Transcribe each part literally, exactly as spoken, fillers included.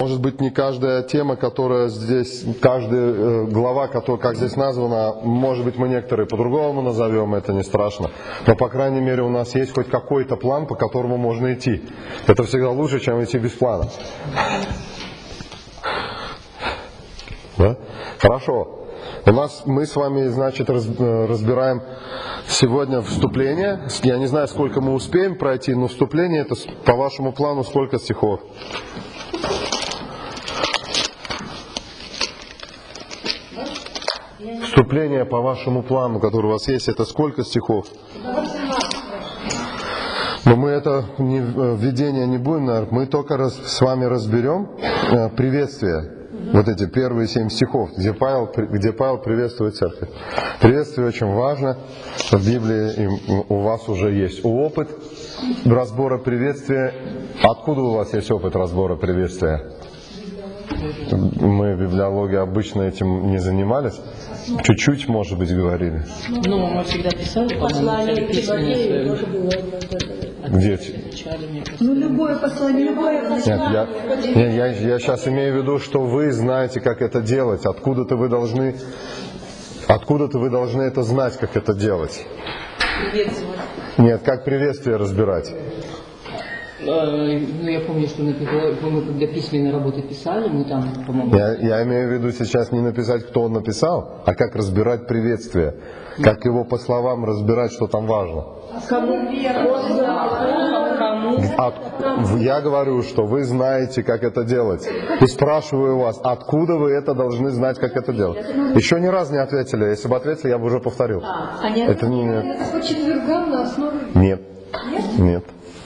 Может быть, не каждая тема, которая здесь, каждая глава, которая, как здесь названа, может быть, мы некоторые по-другому назовем, это не страшно. Но, по крайней мере, у нас есть хоть какой-то план, по которому можно идти. Это всегда лучше, чем идти без плана. Да? Хорошо. У нас мы с вами, значит, разбираем сегодня вступление. Я не знаю, сколько мы успеем пройти, но вступление это по вашему плану сколько стихов? Вступление по вашему плану, который у вас есть, это сколько стихов? Но мы это не, введение не будем, наверное, мы только раз, с вами разберем э, приветствие. Вот эти первые семь стихов, где Павел, где Павел приветствует церковь. Приветствие очень важно. В Библии у вас уже есть опыт разбора приветствия. Откуда у вас есть опыт разбора приветствия? Мы в библиологии обычно этим не занимались. Чуть-чуть, может быть, говорили. Ну, мы всегда писали, послание письменное свое. Где? Ну, любое послание, любое послание. Нет, я, я, я, я сейчас имею в виду, что вы знаете, как это делать. Откуда-то вы должны, откуда-то вы должны это знать, как это делать. Нет, как приветствие разбирать. Ну, я помню, что мы когда письменные работы писали, мы там, по-моему... Я, я имею в виду сейчас не написать, кто он написал, а как разбирать приветствие. Как его по словам разбирать, что там важно. Кому? От, я говорю, что вы знаете, как это делать. И спрашиваю вас, откуда вы это должны знать, как это делать. Еще ни разу не ответили. Если бы ответили, я бы уже повторил. А, нет? Это не... Это по четвергам на основе? Нет. Нет? Нет.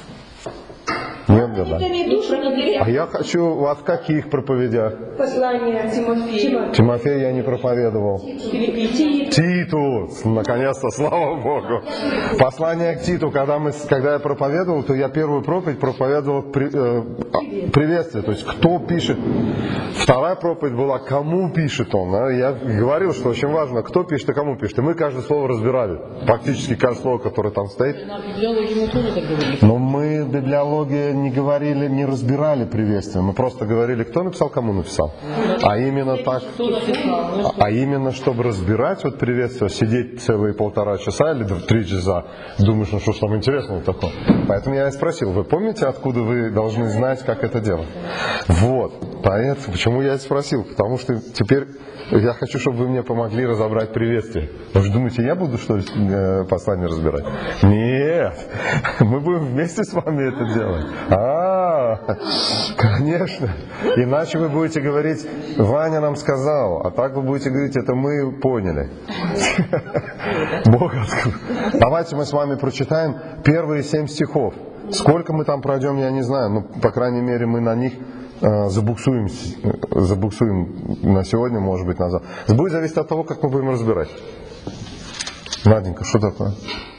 Нет, да, да. А А я хочу вас в каких проповедях? Послание Тимофею. Тимофея я не проповедовал. Титу. Титу! Наконец-то, слава Богу. Послание к Титу, когда, мы, когда я проповедовал, то я первую проповедь проповедовал при, э, приветствие. То есть, кто пишет. Вторая проповедь была, кому пишет он. Я говорил, что очень важно, кто пишет и кому пишет. И мы каждое слово разбирали. Практически каждое слово, которое там стоит. Но мы в библиологии не говорили, не разбирали приветствие. Мы просто говорили, кто написал, кому написал. А именно так, а именно, чтобы разбирать вот приветствие, сидеть целые полтора часа или три часа, думаешь, ну что ж там интересного такого. Поэтому я и спросил, вы помните, откуда вы должны знать, как это делать? Вот. Поэтому, почему я и спросил? Потому что теперь я хочу, чтобы вы мне помогли разобрать приветствие. Вы же думаете, я буду, что ли, послание разбирать? Нет. Мы будем вместе с вами это делать. А, конечно. Иначе вы будете говорить, Ваня нам сказал, а так вы будете говорить, это мы поняли. Бог открыл. Давайте мы с вами прочитаем первые семь стихов. Сколько мы там пройдем, я не знаю, но, по крайней мере, мы на них забуксуем, забуксуем на сегодня, может быть, назад. Будет зависеть от того, как мы будем разбирать. Наденька, что такое?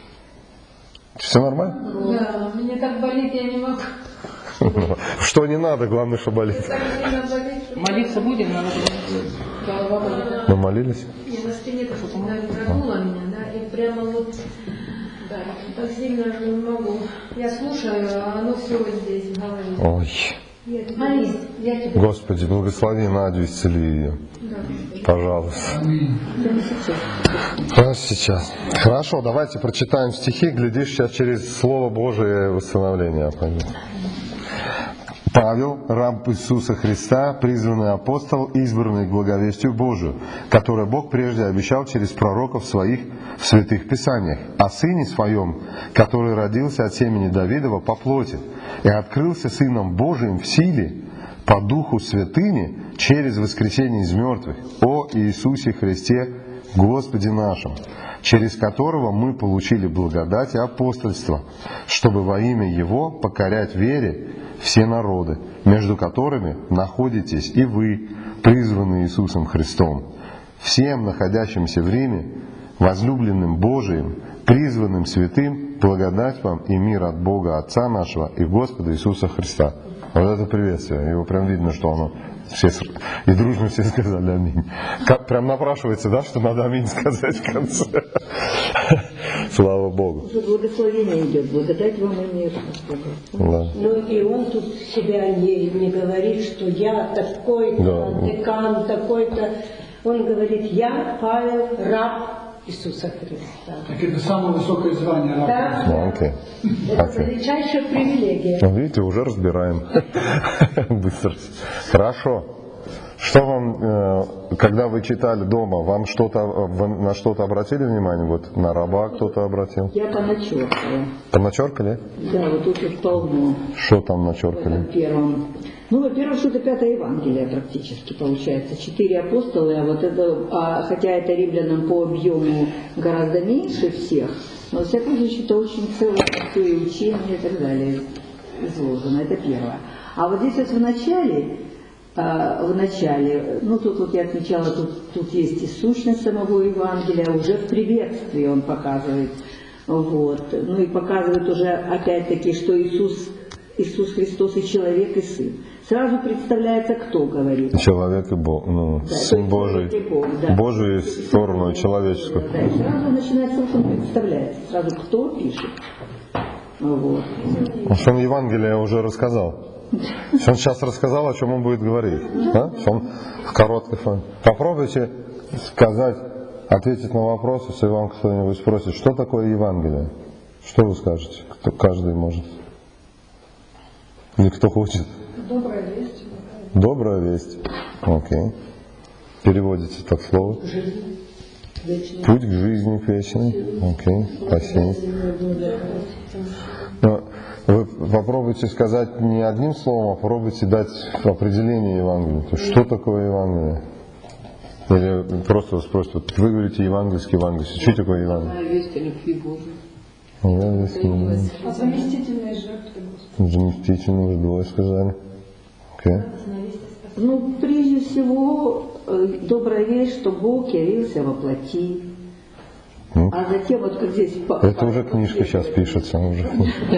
Все нормально? Да, мне так болит, я не могу. Что не надо, главное, что болит. Молиться будем? Голова болит. Мы молились? Я на спине прогнула меня, да, и прямо вот, да, так сильно не могу. Я слушаю, а оно все вот здесь в голове. Ой. Молись, я тебе. Господи, благослови Надю, исцели ее. Да. Пожалуйста. Прямо сейчас. Хорошо, давайте прочитаем стихи, глядишь, сейчас через Слово Божие восстановление пойдет. Павел, раб Иисуса Христа, призванный апостол, избранный к благовестию Божию, которое Бог прежде обещал через пророков своих в святых Писаниях, о Сыне Своем, который родился от семени Давидова по плоти и открылся Сыном Божиим в силе, по Духу святыни, через воскресение из мертвых, о Иисусе Христе, Господе нашем, через которого мы получили благодать и апостольство, чтобы во имя Его покорять вере все народы, между которыми находитесь и вы, призванные Иисусом Христом. Всем находящимся в Риме, возлюбленным Божиим, призванным святым, благодать вам и мир от Бога Отца нашего и Господа Иисуса Христа. Вот это приветствие. Его прям видно, что оно все и дружно все сказали аминь. Как, прям напрашивается, да, что надо аминь сказать в конце. Слава Богу. Тут благословение идет, благодать вам и мир. Да. Ну и он тут себя не, не говорит, что я такой-то, Да. декан, такой-то. Он говорит, я Павел, раб Иисуса Христа. Так это самое высокое звание раба. Да, Ну, окей. это Окей. величайшая привилегия. Ну, видите, уже разбираем. Быстро. Хорошо. Что вам, э, когда вы читали дома, вам что-то, вы на что-то обратили внимание? Вот на раба кто-то обратил? Я поначеркала. Там начеркали? Да, вот тут вот полно. Что там В начеркали? этом первом. Ну, во-первых, что это пятое Евангелие практически получается. Четыре апостола, а вот это, а, хотя это римлянам по объему гораздо меньше всех, но, во всяком случае, это очень целое учение и так далее изложено. Это первое. А вот здесь вот в начале, а, в начале, ну тут вот я отмечала, тут, тут есть и сущность самого Евангелия, уже в приветствии он показывает. Вот. Ну и показывает уже опять-таки, что Иисус, Иисус Христос и человек, и Сын. Сразу представляется, кто говорит. Человек и Бог, ну, Да, Сын то Божий, есть человек и Бог, да. Божию сторону человеческую. Да, и сразу начинается, вот он представляется, сразу кто пишет. Вот. Потому что он Евангелие уже рассказал. Он сейчас рассказал, о чем он будет говорить. Да? Он в короткой форме. Попробуйте сказать, ответить на вопрос, если вам кто-нибудь спросит, что такое Евангелие. Что вы скажете? Кто, каждый может. Или кто хочет. Добрая весть. Добрая весть. Окей. Переводите так слово. Путь к жизни к вечной. Окей. Спасение. Но вы попробуйте сказать не одним словом, а попробуйте дать определение Евангелия. То есть, что такое Евангелие? Или просто вас спросят, вот вы говорите евангельский евангельский. Что такое Евангелие? Весть о любви Божией. Я весть о любви. А заместительные жертвы Господа. Заместительно вы двое сказали. Окей. Ну, прежде всего, э, добрая весть, что Бог явился во плоти. Ну, А затем, вот как здесь... по- это уже книжка сейчас пишется. Уже,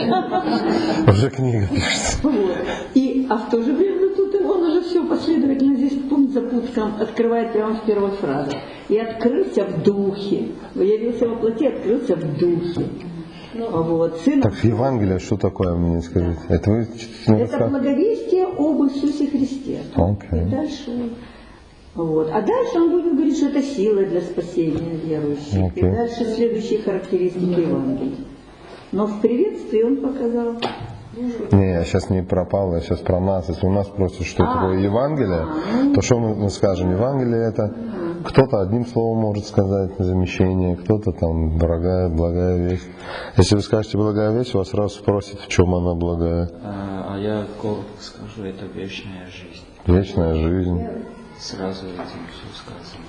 уже книга пишется. Вот. И, а в то же время тут он уже все последовательно здесь пункт за пунктом открывает прямо в первой фразе. И открылся в духе. Явился во плоти, открылся в духе. Вот. Сын... Так Евангелие, что такое, мне скажите? Это вы не Это рассказываете? благовестие об Иисусе Христе. Окей. И дальше... Вот. А дальше он будет говорить, что это сила для спасения верующих. Окей. И дальше следующие характеристики Евангелия. Но в приветствии он показал... Не, я сейчас не про Павла, я сейчас про нас. Если у нас спросят, что А. такое Евангелие, то что мы, мы скажем? Евангелие это кто-то одним словом может сказать замещение, кто-то там благая, благая весть. Если вы скажете благая весть, вас сразу спросят, в чем она благая. А, а я коротко скажу, это вечная жизнь. Вечная жизнь. Сразу этим все сказано.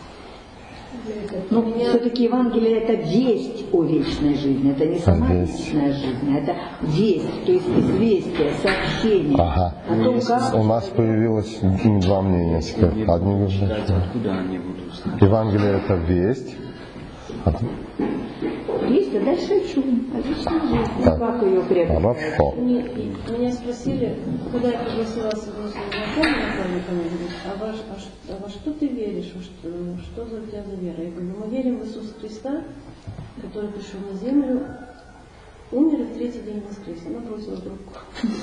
Ну, все-таки Евангелие это весть о вечной жизни, это не сама Весть. вечная жизнь, это весть, то есть известие, сообщение Ага. о том, как... У нас появилось два мнения теперь. Не Одни буду говорят, читать, откуда они будут знать. Евангелие это весть. А Весть, а дальше о чем? О вечной жизни, Так. как ее приобретать. Хорошо. Мне- и Меня спросили, когда я пригласила своего знакомого, напарника, они говорят, а, ваш, а, ш- а во что ты веришь, во что, что за у тебя за вера? Я говорю, мы верим в Иисуса Христа, который пришел на землю, умер и в третий день воскрес. Она бросила трубку.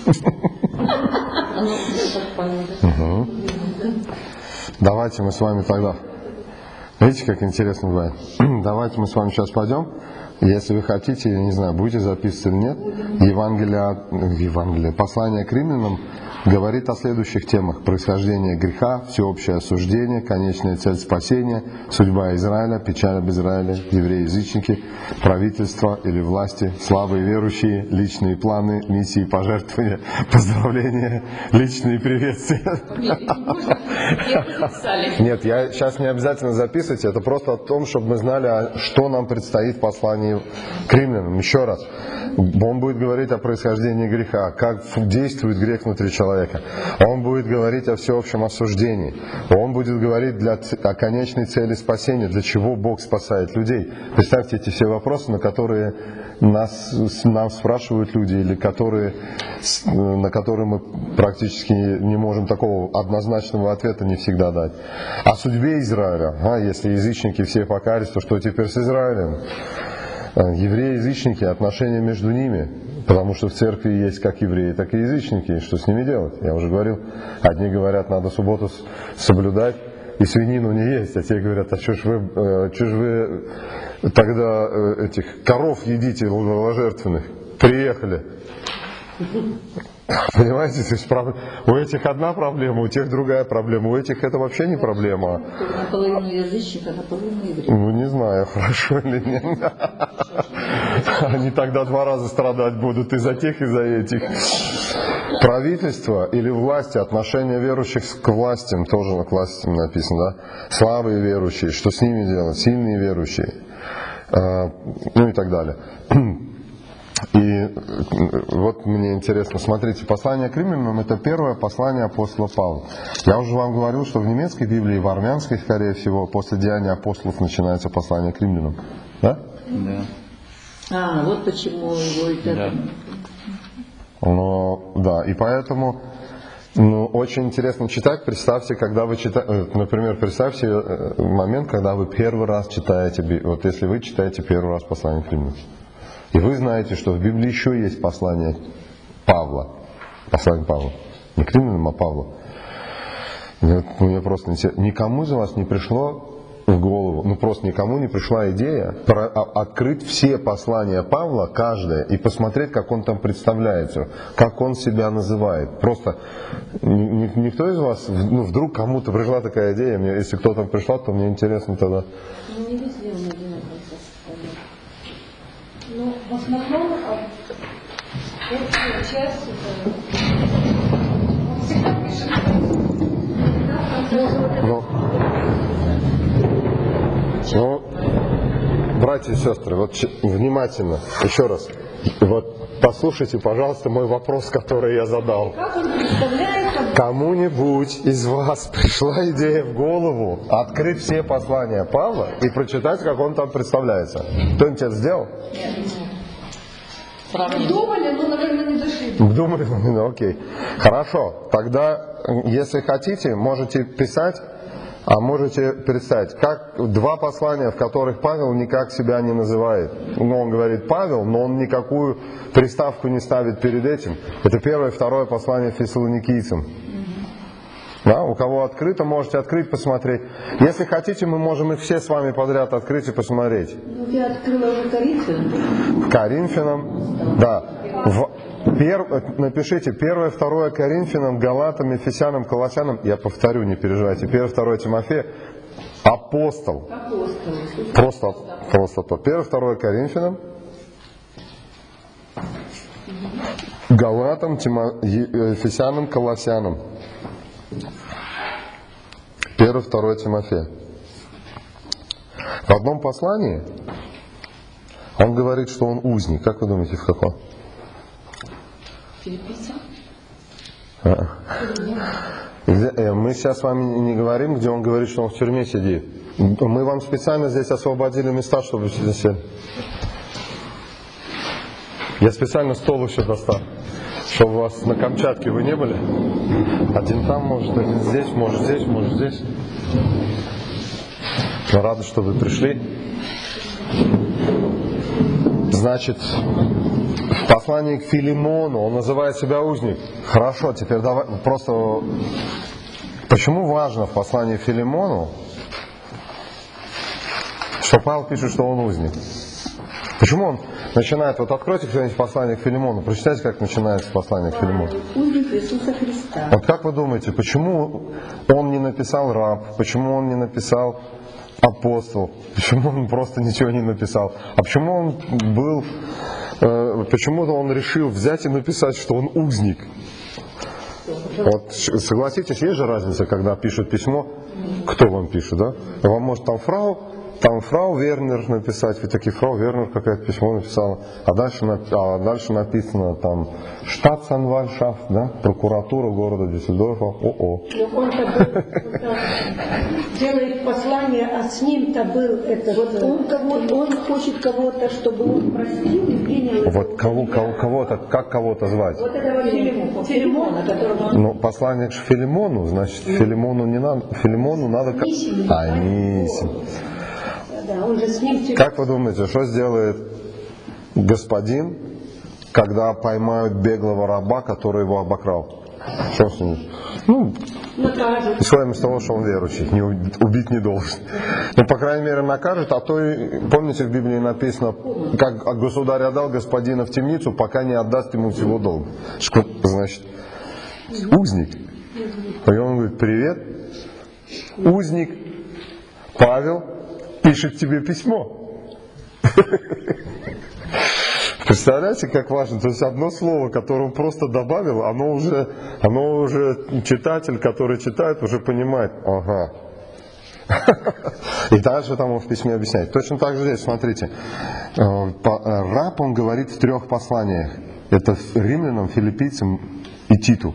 Она так поняла. Угу. Давайте мы с вами тогда. Видите, как интересно бывает? Давайте мы с вами сейчас пойдем. Если вы хотите, я не знаю, будете записывать или нет, Евангелие, Евангелие, послание к римлянам говорит о следующих темах: происхождение греха, всеобщее осуждение, конечная цель спасения, судьба Израиля, печаль об Израиле, евреи-язычники, правительство или власти, слабые верующие, личные планы, миссии, пожертвования, поздравления, личные приветствия. Нет, я сейчас не обязательно записывать, это просто о том, чтобы мы знали, что нам предстоит в послании к римлянам. Еще раз, он будет говорить о происхождении греха, как действует грех внутри человека. Он будет говорить о всеобщем осуждении. Он будет говорить для, о конечной цели спасения, для чего Бог спасает людей. Представьте эти все вопросы, на которые нас, нам спрашивают люди, или которые, на которые мы практически не можем такого однозначного ответа не всегда дать. О судьбе Израиля. А, если язычники все покаялись, то что теперь с Израилем? евреи-язычники, отношения между ними, потому что в церкви есть как евреи, так и язычники, и что с ними делать? Я уже говорил, одни говорят, надо субботу соблюдать и свинину не есть, а те говорят, а что ж вы, что ж вы тогда этих коров едите ложертвенных? Приехали. Понимаете, то есть у этих одна проблема, у тех другая проблема, у этих это вообще не проблема. Наполовину язычника, наполовину еврея. Ну не знаю, хорошо или нет. Они тогда два раза страдать будут и за тех, и за этих. Правительство или власти, отношение верующих к властям, тоже к властям написано, да? Слабые верующие, что с ними делать, сильные верующие, ну и так далее. И вот мне интересно, смотрите, послание к римлянам — это первое послание апостола Павла. Я уже вам говорил, что в немецкой Библии, в армянской, скорее всего, после Деяния апостолов начинается послание к римлянам. Да? Да. А, вот почему его это... Да. Но, да, и поэтому ну, очень интересно читать. Представьте, когда вы читаете, например, представьте момент, когда вы первый раз читаете, вот если вы читаете первый раз послание к римлянам. И вы знаете, что в Библии еще есть послание Павла. Послание Павла. Не к римлянам, а Павла. Мне просто интересно. Никому из вас не пришло в голову, ну просто никому не пришла идея про, а, открыть все послания Павла, каждое, и посмотреть, как он там представляется, как он себя называет. Просто ни, никто из вас, ну вдруг кому-то пришла такая идея, мне, если кто там пришла, то мне интересно тогда. Ну, не везде он одинаково составляет. Ну, в основном, общая часть, это... Он всегда пишет. Ну, ну, братья и сестры, вот внимательно, еще раз, вот послушайте, пожалуйста, мой вопрос, который я задал. Как он представляет... Кому-нибудь из вас пришла идея в голову открыть все послания Павла и прочитать, как он там представляется? Кто-нибудь это сделал? Мы думали, но, наверное, не дошли. Думали, ну окей. Хорошо, тогда, если хотите, можете писать, а можете представить, как два послания, в которых Павел никак себя не называет. Ну, он говорит Павел, но он никакую приставку не ставит перед этим. Это первое и второе послание фессалоникийцам. Да, у кого открыто, можете открыть, посмотреть. Если хотите, мы можем их все с вами подряд открыть и посмотреть. Ну, я открыла уже Коринфянам. Коринфянам, да. В, пер, напишите первое, второе Коринфянам, Галатам, Ефесянам, Колоссянам. Я повторю, не переживайте. Первое, второе Тимофея. Апостол. Апостол. Просто, просто то. Первое, второе Коринфянам, Галатам, Тимо, Ефесянам, Колоссянам. Первое, второе Тимофея. В одном послании он говорит, что он узник. Как вы думаете, в каком? Филиппийцам? А. Где, э, мы сейчас с вами не говорим, где он говорит, что он в тюрьме сидит. Мы вам специально здесь освободили места, чтобы вы здесь сели. Я специально стол еще достал, чтобы у вас на Камчатке вы не были. Один там, может, один здесь, может здесь, может здесь. Мы рады, что вы пришли. Значит, в послании к Филимону он называет себя узник. Хорошо, теперь давай просто... Почему важно в послании к Филимону, что Павел пишет, что он узник? Почему он начинает, вот откройте кто-нибудь послание к Филимону, прочитайте, как начинается послание к Филимону. Узник Иисуса Христа. Вот как вы думаете, почему он не написал раб, почему он не написал апостол, почему он просто ничего не написал, а почему он был, э, почему-то он решил взять и написать, что он узник? Вот согласитесь, есть же разница, когда пишут письмо, кто вам пишет, да? Вам может там фрау, там фрау Вернер написать, вы такие, фрау Вернер какое-то письмо написала, а дальше, а дальше написано там штатсанвальшафт, да, прокуратура города Дюссельдорфа, о-о. Но он-то был, делает послание, а с ним-то был это вот он кого-то, он хочет кого-то, чтобы он простил и принял. Вот кого, кого, кого-то, как кого-то звать? Вот этого Филимона, Филимона, которого он... Ну, послание к Филимону, значит, Филимону не надо, Филимону надо... Анисим. Анисим. Да, он же с ним... Как вы думаете, что сделает господин, когда поймают беглого раба, который его обокрал? Что с ним? Ну, Накажут. исходим из того, что он верующий, не убить, убить не должен. Ну, по крайней мере, накажет, а то, и, помните, в Библии написано, как государь отдал господина в темницу, пока не отдаст ему всего долга. Что значит? Узник. И он говорит: привет, узник, Павел пишет тебе письмо. Представляете, как важно? То есть одно слово, которое он просто добавил, оно уже, оно уже читатель, который читает, уже понимает. Ага. И дальше там он в письме объясняет. Точно так же здесь, смотрите. Раб, он говорит в трех посланиях. Это римлянам, филиппийцам и Титу.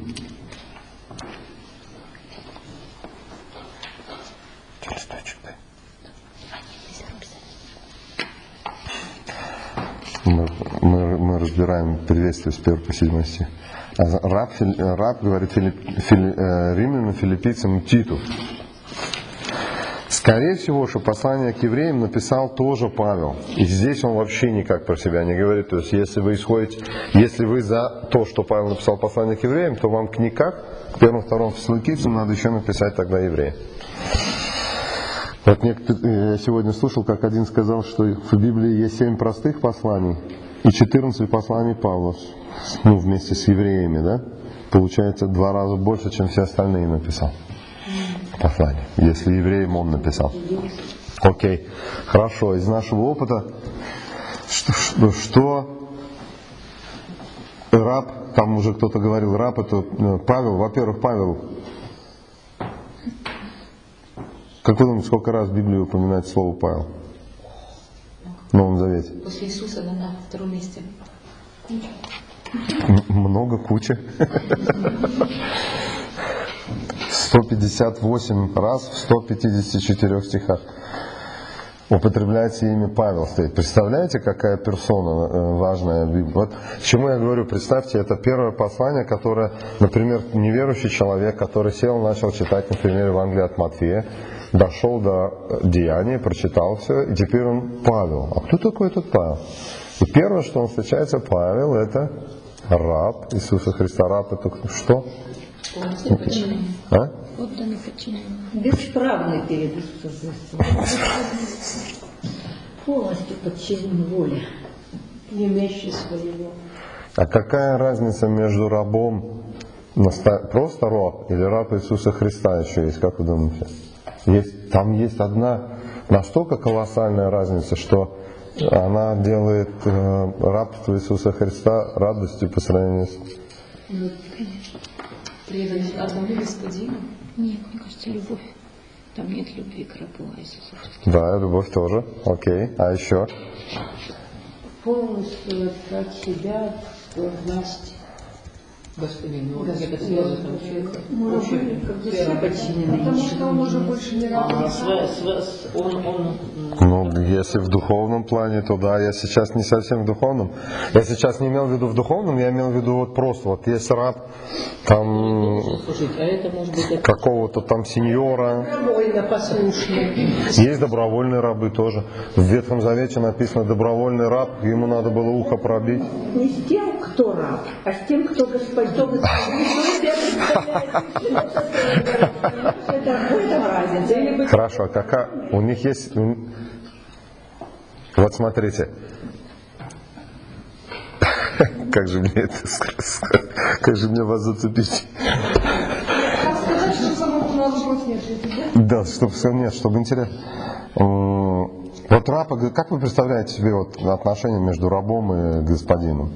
Мы, мы, мы разбираем приветствие с первого по седьмой стих. Раб, раб говорит филипп, фили, э, римлянам, филиппийцам и Титу. Скорее всего, что послание к евреям написал тоже Павел. И здесь он вообще никак про себя не говорит. То есть, если вы исходите, если вы за то, что Павел написал послание к евреям, то вам никак, к первому, второму фессалоникийцам надо еще написать тогда евреям. Вот некоторые, я сегодня слышал, как один сказал, что в Библии есть семь простых посланий и четырнадцать посланий Павла, ну, вместе с евреями, да? Получается, два раза больше, чем все остальные написал послания, если евреям он написал. Окей, хорошо, из нашего опыта, что, что, что раб, там уже кто-то говорил, раб это Павел, во-первых, Павел. Как вы думаете, сколько раз в Библии упоминает слово Павел? В Новом Завете? После Иисуса, да, на втором месте. М- много, куча. сто пятьдесят восемь раз в ста пятидесяти четырёх стихах употребляется имя Павел. Представляете, какая персона важная в Библии? Вот к чему я говорю, представьте, это первое послание, которое, например, неверующий человек, который сел, начал читать, например, Евангелие от Матфея, дошел до Деяния, прочитал все, и теперь он Павел. А кто такой этот Павел? И первое, что он встречается, Павел, это раб Иисуса Христа. Раб это что? А? Бесправный перед Иисусом. Полностью подчинен воле. Не имеющий своего. А какая разница между рабом, просто раб, или раб Иисуса Христа еще есть, как вы думаете? Есть, там есть одна настолько колоссальная разница, что она делает э, рабство Иисуса Христа радостью по сравнению с... Ну, конечно. Преданность одному Господину? Нет, мне кажется, любовь. Там нет любви к рабу Иисуса Христа. Да, любовь тоже. Окей. А еще? Полностью отдать себя в власть. Господину. Это слезы там человека. Потому что он уже больше не работает. Он, он, Ну, если в духовном плане, то да, я сейчас не совсем в духовном. Я сейчас не имел в виду в духовном, я имел в виду вот просто, вот есть раб, там, слушайте, а это может быть... это- какого-то там сеньора, Добровольно послушный. есть добровольные рабы тоже. В Ветхом Завете написано добровольный раб, ему надо было ухо пробить. Не с тем, кто раб, а с тем, кто господин. Это в этом разница. Или быть Хорошо, а какая у них есть... Вот смотрите. Как же мне это сказать? Как же мне вас зацепить? Сказать, что самому на вопрос не ответить, да? Да, чтобы нет, чтобы интересно. М, Вот раб, как вы представляете себе вот отношения между рабом и господином?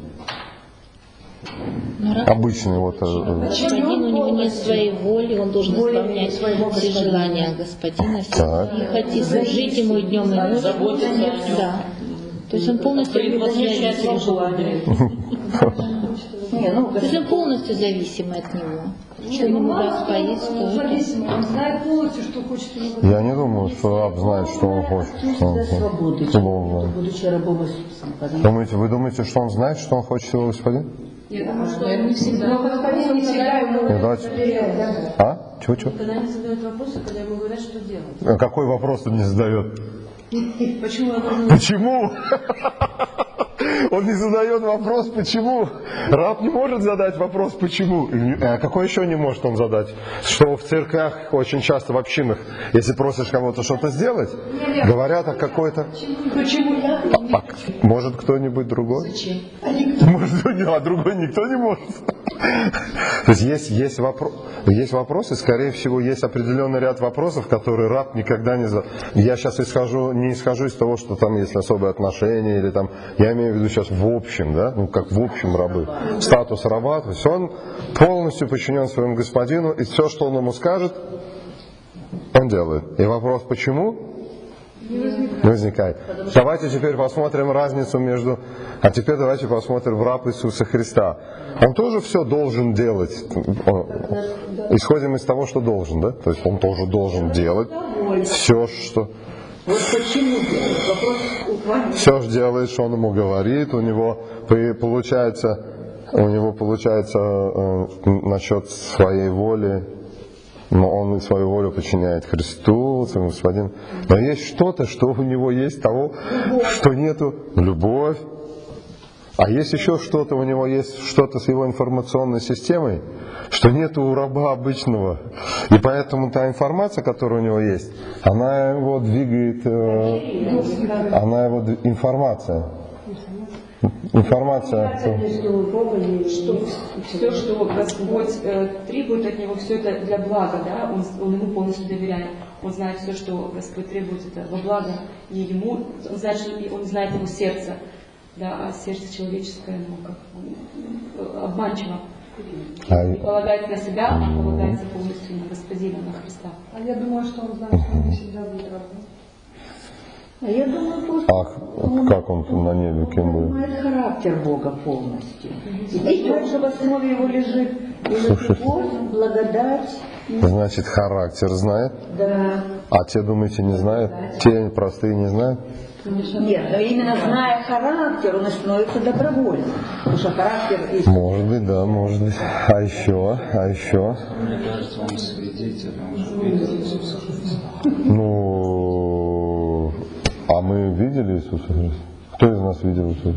Обычный вот. э, Господин, у него нет своей воли, он должен исполнять все желания господина, Так. и хотеть служить ему днем и ночью. Заботиться о нем. Да. То есть он полностью предназначен его желания. Не, ну, То есть он полностью зависимый от него. Что ему даст поесть, то это. Зависимо. Он знает полностью, что хочет ему. Я не думаю, что раб знает, что он хочет. до свободы, Должен. будучи рабом Иисуса. Потому Думаете, вы думаете, что он знает, что он хочет его господин? Я думаю, что он не всегда. Но господин не всегда ему Не, давайте. доверяет, да? А? Чего, чего? Когда они задают вопросы, когда ему говорят, что делать. Какой вопрос он не задает? Почему я должен... Почему? он не задает вопрос «почему?». Раб не может задать вопрос «почему?». А какой еще не может он задать? Что в церквях очень часто, в общинах, если просишь кого-то что-то сделать, говорят о какой-то... Почему я? А, может кто-нибудь другой? Зачем? Может, а другой никто не может. То есть есть, есть, вопро... есть вопросы, скорее всего, есть определенный ряд вопросов, которые раб никогда не задает. Я сейчас исхожу, не исхожу из того, что там есть особые отношения, или там, я имею в виду сейчас в общем, да, ну как в общем рабы, статус раба, то есть он полностью подчинен своему господину, и все, что он ему скажет, он делает. И вопрос, почему? Не возникает. Не возникает. Давайте теперь посмотрим разницу между... А теперь давайте посмотрим в раб Иисуса Христа. Он тоже все должен делать. Исходим из того, что должен, да? То есть он тоже должен делать все, что... Вот почему делать? Вопрос Все, что делает, что он ему говорит, у него получается, у него получается э, насчет своей воли, но он свою волю подчиняет Христу, своему Господину. Но есть что-то, что у него есть того, что нету, любовь. А есть еще что-то, у него есть что-то с его информационной системой, что нету у раба обычного. И поэтому та информация, которая у него есть, она его двигает, э, она его, информация. Информация. Что все, что Господь э, требует от него, все это для блага, да, он, он ему полностью доверяет. Он знает все, что Господь требует, это во благо и ему, он знает, что, он знает его сердце, да, а сердце человеческое, ну, как обманчиво. А... Полагается на себя, а полагается полностью на Господина, на Христа. А я думаю, что он знает, что он не всегда будет рабом. А я думаю, просто А как он на небе, кем будет? знает характер Бога полностью. И ведь же в основе его лежит любовь, благодать. Значит, характер знает. Да. А те, думаете, не знают? Те простые не знают? Нет, но именно зная характер, он и становится добровольным. Потому что характер... из- Может быть, да, может быть. А еще, а еще? Мне кажется, он свидетель, он же видел Иисуса Христа. Ну, а мы видели Иисуса Христа? Кто из нас видел Иисуса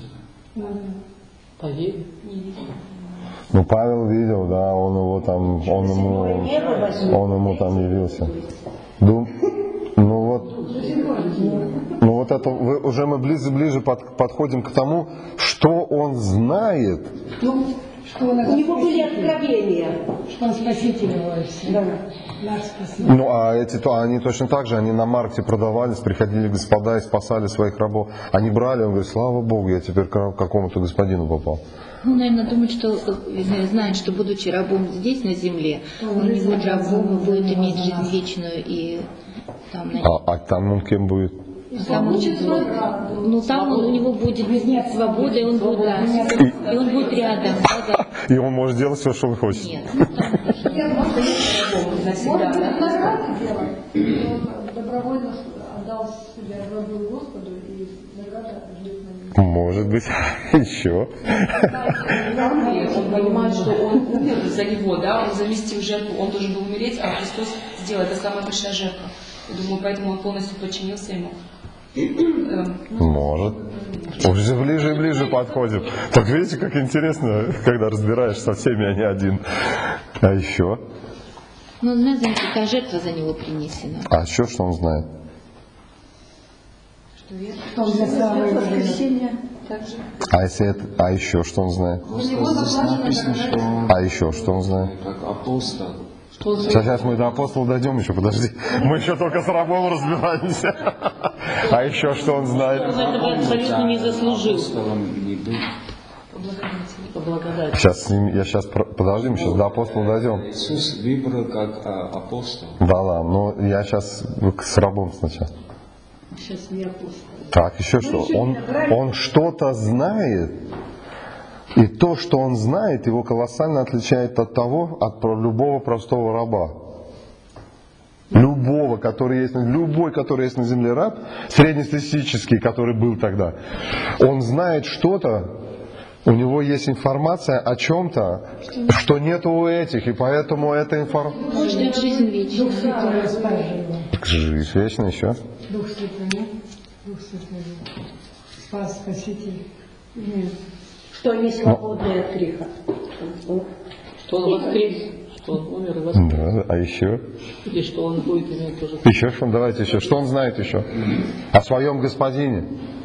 Христа? Ну, Павел видел, да, он его там, он ему, он ему там явился. Дум- Ну вот, ну вот это вы- уже мы ближе-ближе под- подходим к тому, что он знает. Ну, Что он у него были откровения. Что он спаситель его всего. Да. Наш спаситель. Ну, а эти, то они точно так же, они на маркете продавались, приходили господа и спасали своих рабов. Они брали, он говорит, слава Богу, я теперь к какому-то господину попал. Ну, наверное, думает, что э, знает, что будучи рабом здесь на земле, он не будет рабом и будет иметь жизнь вечную и там на А, а там он кем будет? там он, ну там он, у него будет свобода, и он будет, да, и он будет рядом, да, да. И он может делать все, что вы хотите. Нет, ну, там даже Навсегда, да? Добровольно отдал себя рабу Господу, и награда ждет на нем. Может быть, еще. Он понимает, что он умер за него, да, он заместил жертву, он должен был умереть, а Христос сделал, это самая большая жертва. Я думаю, поэтому он полностью подчинился ему. Может. Уже ближе и ближе подходим. Так видите, как интересно, когда разбираешь со всеми, а не один. А еще? ну, знает, значит, какая жертва за него принесена. А еще что он знает? Что он для самого Воскресенье также. А если это, а еще что он знает? Просто здесь написано, что он А еще что он знает? как апостол. Сейчас, сейчас мы до апостола дойдем еще, подожди. Мы еще только с рабом разбираемся. А еще что он знает? Он этого абсолютно не заслужил. Апостолом не был. Сейчас с ним, я сейчас, про- подожди, мы сейчас до апостола дойдем. Иисус выбрал как а, апостол. Да, да, но я сейчас с рабом сначала. Сейчас не апостол. Так, еще что? Он, он что-то знает, и то, что он знает, его колоссально отличает от того, от про- любого простого раба. Любого, который есть, на- любой, который есть на земле раб, среднестатистический, который был тогда, он знает что-то, у него есть информация о чем-то, что нет у этих, и поэтому эта информация... Он ждет жизнь вечную. Дух Святой распажет его. Жизнь вечная еще. Дух Святой, нет? Дух Святой. Спас, Спаситель. Что они свободны от греха. Что он воскрес, что он умер и воскрес. Да, а еще? И что он будет иметь тоже. Еще что? Давайте еще. Что он знает еще? О своем господине?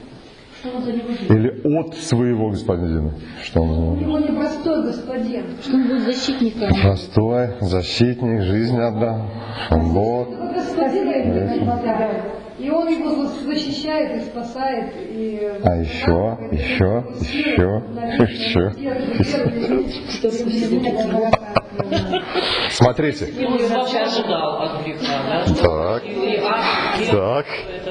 Или от своего господина? Что он знает? У него непростой господин. Что он будет защитником. Простой защитник, жизнь отдал. Он Бог. Господин, и он его защищает и спасает. И... А еще, еще, еще, еще. Смотрите. Он вообще ожидал от греха, да? Так. Так.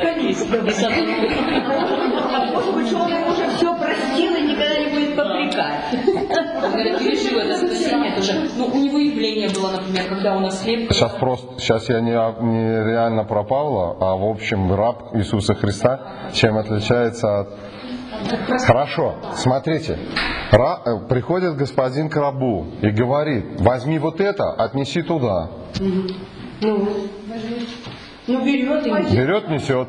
Может быть, он ему уже все простил и никогда не будет попрекать. Он говорит, пережил это спасение, это уже, ну, у него явление было, например, когда он ослеп. Сейчас просто, сейчас я не, не реально про Павла, а в общем раб Иисуса Христа, чем отличается от... Хорошо, смотрите, Ра... приходит господин к рабу и говорит, возьми вот это, отнеси туда. Ну, ну берет и Берет, несет.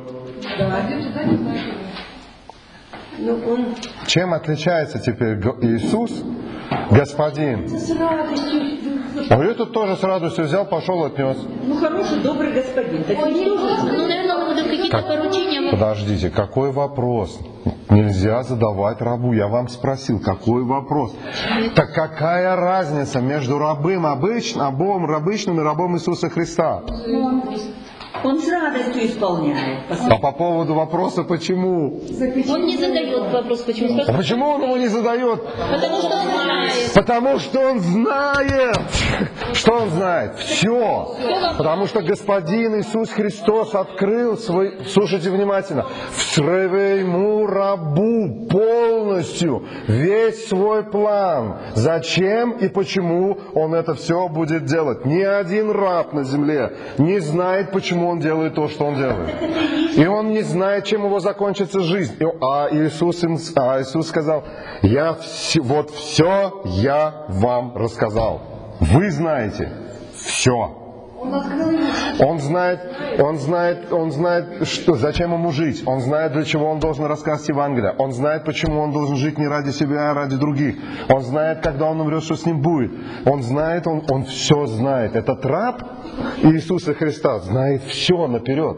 ну, он Чем отличается теперь Г- Иисус, господин? с радостью. А этот тоже с радостью взял, пошел, отнес. Ну, хороший, добрый господин. Такие тоже. Ну, наверное, он будет какие-то Как? поручения. Подождите, какой вопрос? Нельзя задавать рабу. Я вам спросил, какой вопрос? Так какая разница между рабым обычным, рабом обычным и рабом Иисуса Христа? Он с радостью исполняет. А по поводу вопроса, почему? Он не задает вопрос, почему. А почему он его не задает? Потому что он знает. Потому что он знает. Что он знает? Все. Потому что Господин Иисус Христос открыл свой, слушайте внимательно, своему рабу полностью весь свой план. Зачем и почему он это все будет делать? Ни один раб на земле не знает, почему он делает то, что он делает. И он не знает, чем его закончится жизнь. И- А Иисус, им- а Иисус сказал, я все, вот все я вам рассказал. Вы знаете все. Он знает, он знает, он знает, что, зачем ему жить. Он знает, для чего он должен рассказывать Евангелие. Он знает, почему он должен жить не ради себя, а ради других. Он знает, когда он умрет, что с ним будет. Он знает, он, он все знает. Этот раб Иисуса Христа знает все наперед.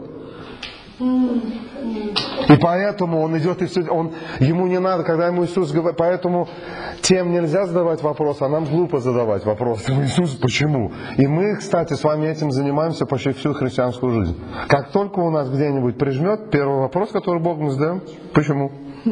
И поэтому он идет и все, он, ему не надо, когда ему Иисус говорит, поэтому тем нельзя задавать вопрос, а нам глупо задавать вопросы. Иисус, почему? И мы, кстати, с вами этим занимаемся почти всю христианскую жизнь. Как только у нас где-нибудь прижмет, первый вопрос, который Бог мы задаем, почему?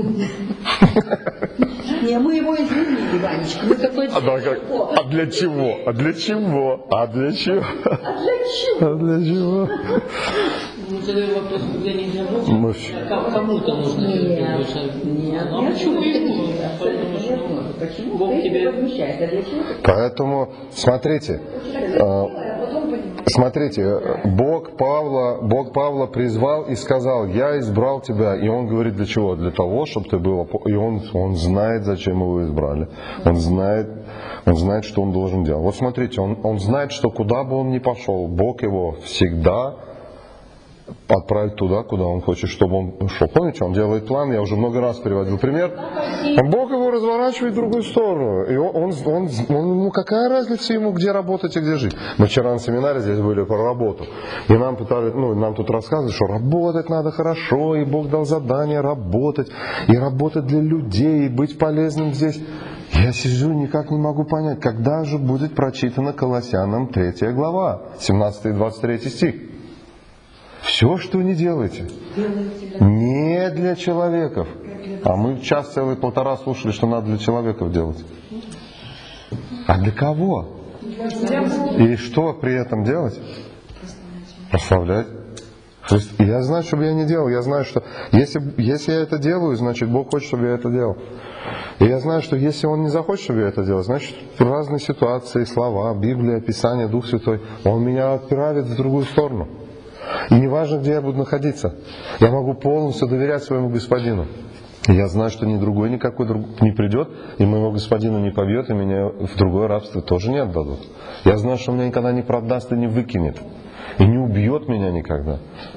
Не, мы его извинили, Ванечка. Мы такой... А, да, как? А для чего? А для чего? А для чего? А для чего? А для чего? Ну, задаю вопрос, когда не для Бога, Мы- а кому-то нужно. Нет, нет. Ну, а почему ему? Потому что Почему Бог ты тебе- возмущаешься? А для чего ты? Поэтому, смотрите, э, смотрите, Бог Павла, Бог Павла призвал и сказал, я избрал тебя. И он говорит, для чего? Для того, чтобы ты был. И он, он знает, зачем его избрали. Он знает, он знает, что он должен делать. Вот смотрите, он, он знает, что куда бы он ни пошел, Бог его всегда отправить туда, куда он хочет, чтобы он шел. Помните, он делает план, я уже много раз приводил пример. Бог его разворачивает в другую сторону. И он, он, он, он- ну какая разница ему, где работать и где жить. Мы вчера на семинаре здесь были про работу. И нам, пытались, ну, нам тут рассказывали, что работать надо хорошо, и Бог дал задание работать, и работать для людей, и быть полезным здесь. Я сижу, никак не могу понять, когда же будет прочитана Колоссянам третья глава, семнадцатый и двадцать третий стих. Все, что вы не делаете, не для человеков. А мы час целый полтора слушали, что надо для человеков делать. А для кого? И что при этом делать? Прославлять. Христ- И я знаю, что бы я не делал. Я знаю, что если, если я это делаю, значит Бог хочет, чтобы я это делал. И я знаю, что если Он не захочет, чтобы я это делал, значит в разные ситуации, слова, Библия, Писание, Дух Святой, Он меня отправит в другую сторону. И не важно, где я буду находиться, я могу полностью доверять своему Господину. И я знаю, что ни другой никакой друг не придет, и моего Господина не побьет, и меня в другое рабство тоже не отдадут. Я знаю, что меня никогда не продаст и не выкинет, и не убьет меня никогда.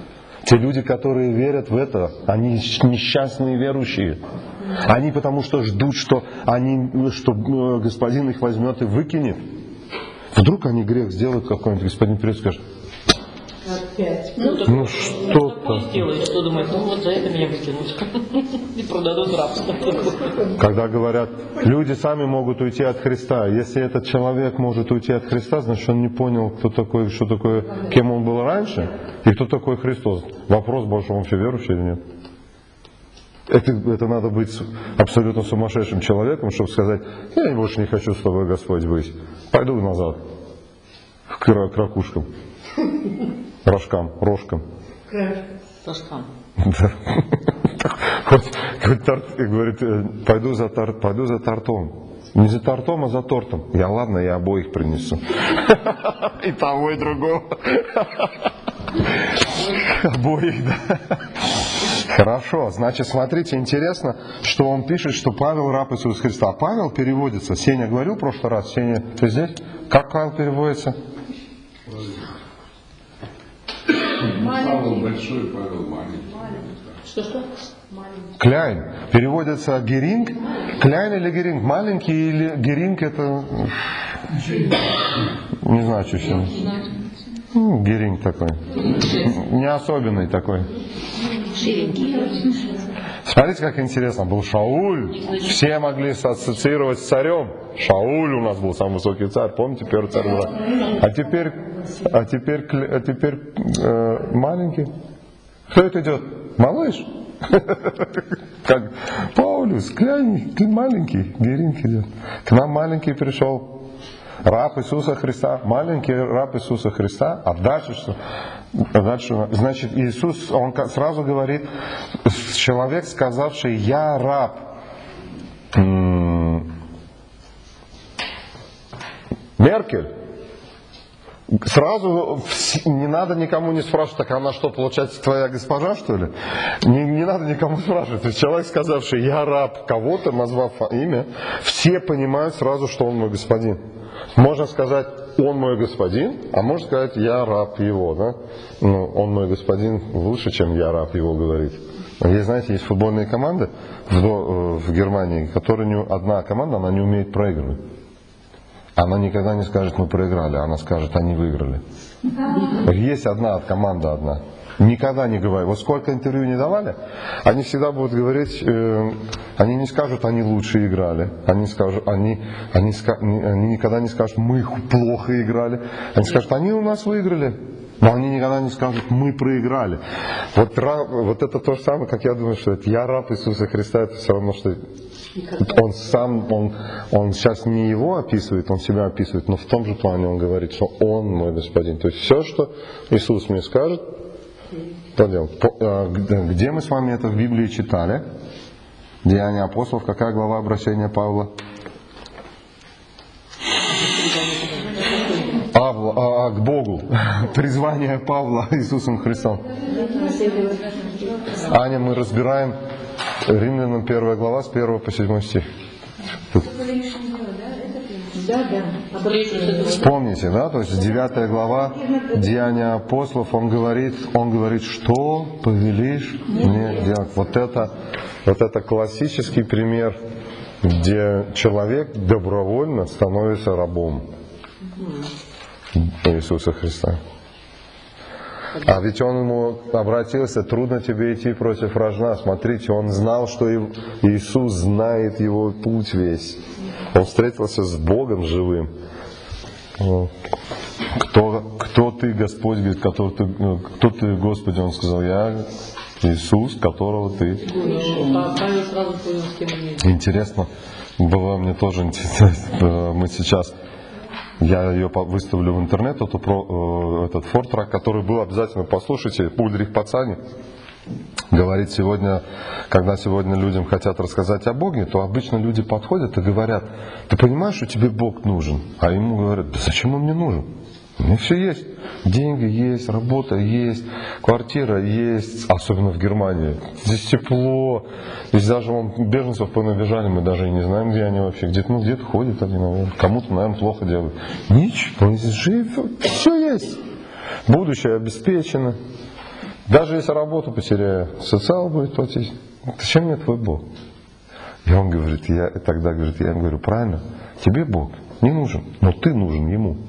Те люди, которые верят в это, они несчастные верующие. Они потому что ждут, что, они, что Господин их возьмет и выкинет. Вдруг они грех сделают какой-нибудь, Господин придет и скажет: Опять. Ну, ну что Такое сделает, что думает, ну вот за это меня выкинут. И продадут в рабство. Когда говорят, люди сами могут уйти от Христа. Если этот человек может уйти от Христа, значит он не понял, кто такой, что такое, кем он был раньше, и кто такой Христос. Вопрос, больше он вообще верующий или нет. Это, это надо быть абсолютно сумасшедшим человеком, чтобы сказать: я больше не хочу с тобой, Господь, быть. Пойду назад к, к ракушкам, рожкам, рожкам. Тошкам. Да. Хоть, хоть торт, говорит, пойду за, торт, пойду за тортом. Не за тортом, а за тортом. Я ладно, я обоих принесу. И того, и другого. Обоих, да. Хорошо, значит, смотрите, интересно, что он пишет, что Павел раб Иисуса Христа. Павел переводится. Сеня говорил в прошлый раз. Сеня, ты здесь? Как Павел переводится? Павел большой, Павел маленький. Что-что? Кляйн. Переводится геринг. Кляйн или геринг? Маленький или геринг это... Не знаю, что еще. Ну, геринг такой. Не особенный такой. Смотрите, как интересно. Был Шауль. Все могли ассоциировать с царем. Шауль у нас был самый высокий царь. Помните, первый царь был? А теперь, а теперь, а теперь э, маленький. Кто это идет? Малыш? Как Паулюс, глянь, ты маленький, геринг идет. К нам маленький пришел. Раб Иисуса Христа, маленький раб Иисуса Христа, а дальше что? Дальше, значит, Иисус, он сразу говорит, человек, сказавший: я раб. Меркель. Сразу не надо никому не спрашивать: так она что, получается, твоя госпожа, что ли? Не, не надо никому спрашивать. То есть человек, сказавший: я раб кого-то, назвав имя, все понимают сразу, что он мой господин. Можно сказать: он мой господин, а можно сказать: я раб его. Да? Ну, он мой господин лучше, чем я раб его, говорит. Есть, знаете, есть футбольные команды в, в Германии, которые не, одна команда, она не умеет проигрывать. Она никогда не скажет: мы проиграли, она скажет: они выиграли. Есть одна команда одна. Никогда не говорят. Вот сколько интервью не давали, они всегда будут говорить, э, они не скажут: они лучше играли. Они, скажут, они, они, они никогда не скажут: мы плохо играли. Они скажут: они у нас выиграли. Но они никогда не скажут: мы проиграли. Вот, вот это то же самое, как я думаю, что это я раб Иисуса Христа, это все равно, что он сам, он, он сейчас не его описывает, он себя описывает, но в том же плане он говорит, что он мой господин. То есть все, что Иисус мне скажет, пойдем. Где мы с вами это в Библии читали? Деяния апостолов, какая глава обращения Павла? Павла, а, к Богу. Призвание Павла Иисусом Христом. Аня, мы разбираем Римлянам первая глава с первого по седьмой стих. Тут. Да, да. Вспомните, да, то есть девятая глава Деяния апостолов, он говорит, он говорит, что повелишь мне делать. Вот это, вот это классический пример, где человек добровольно становится рабом Иисуса Христа. А ведь он ему обратился: трудно тебе идти против вражда. Смотрите, он знал, что Иисус знает его путь весь. Он встретился с Богом живым. Кто, кто ты, Господь, говорит, кто ты, кто ты, Господи? Он сказал: я Иисус, которого ты. Интересно было мне тоже интересно. Мы сейчас, я ее выставлю в интернет, эту, про, этот фортрак, который был, обязательно послушайте. Ульрих Пацани говорит сегодня, когда сегодня людям хотят рассказать о Боге, то обычно люди подходят и говорят: ты понимаешь, что тебе Бог нужен? А ему говорят: да зачем он мне нужен? У меня все есть. Деньги есть, работа есть, квартира есть, особенно в Германии. Здесь тепло. Здесь даже вон, беженцев понабежали, мы даже и не знаем, где они вообще. Где-то, ну, где-то ходят они, наверное. Кому-то, наверное, плохо делают. Ничего, здесь живет, все есть. Будущее обеспечено. Даже если работу потеряю, социал будет платить. Зачем мне твой Бог? И он говорит, я тогда говорит, я ему говорю, правильно, тебе Бог не нужен, но ты нужен ему.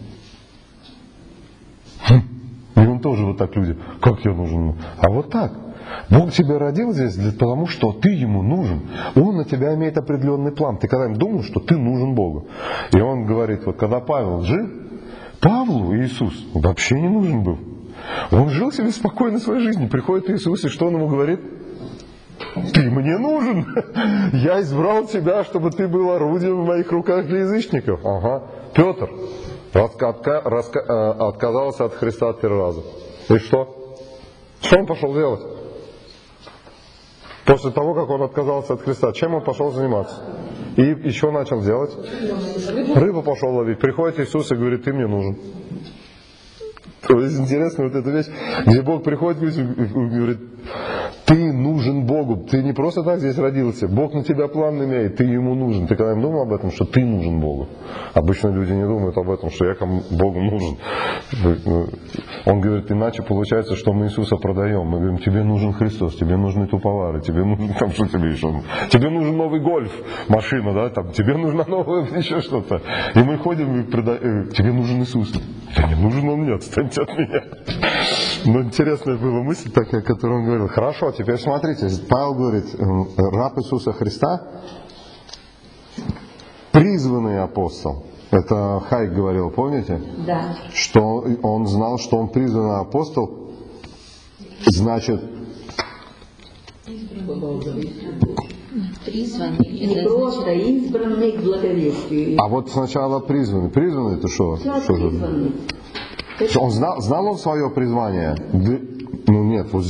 И он тоже вот так люди, как я нужен? А вот так. Бог тебя родил здесь для, потому, что ты ему нужен. Он на тебя имеет определенный план. Ты когда-нибудь думал, что ты нужен Богу? И он говорит, вот когда Павел жил, Павлу Иисус вообще не нужен был. Он жил себе спокойно своей жизнью. Приходит Иисус, и что он ему говорит? Ты мне нужен. Я избрал тебя, чтобы ты был орудием в моих руках для язычников. Ага. Петр отка- раска- отказался от Христа три раза. И что? Что он пошел делать? После того, как он отказался от Христа, чем он пошел заниматься? И еще начал делать? Рыбу пошел ловить. Приходит Иисус и говорит, ты мне нужен. То есть интересно вот эта вещь, где Бог приходит и говорит, ты нужен Богу, ты не просто так здесь родился, Бог на тебя план имеет, ты ему нужен. Ты когда-нибудь думал об этом, что ты нужен Богу? Обычно люди не думают об этом, что я кому Богу нужен. Он говорит, иначе получается, что мы Иисуса продаем. Мы говорим, тебе нужен Христос, тебе нужны туповары, тебе нужен, там что тебе еще? Тебе нужен новый гольф, машина, да, там, тебе нужна новая еще что-то. И мы ходим и продаем, тебе нужен Иисус. Да не нужен он мне, отстаньте от меня. Но интересная была мысль такая, которую он говорил. Хорошо, теперь смотрите, Павел говорит, раб Иисуса Христа, призванный апостол. Это Хайк говорил, помните? Да. Что он знал, что он призванный апостол, значит... Призванный. Не просто избранный к благовестию. А вот сначала призванный. Призванный это что? Что Что же? призванный? Он знал, знал он свое призвание? Ну нет, вот,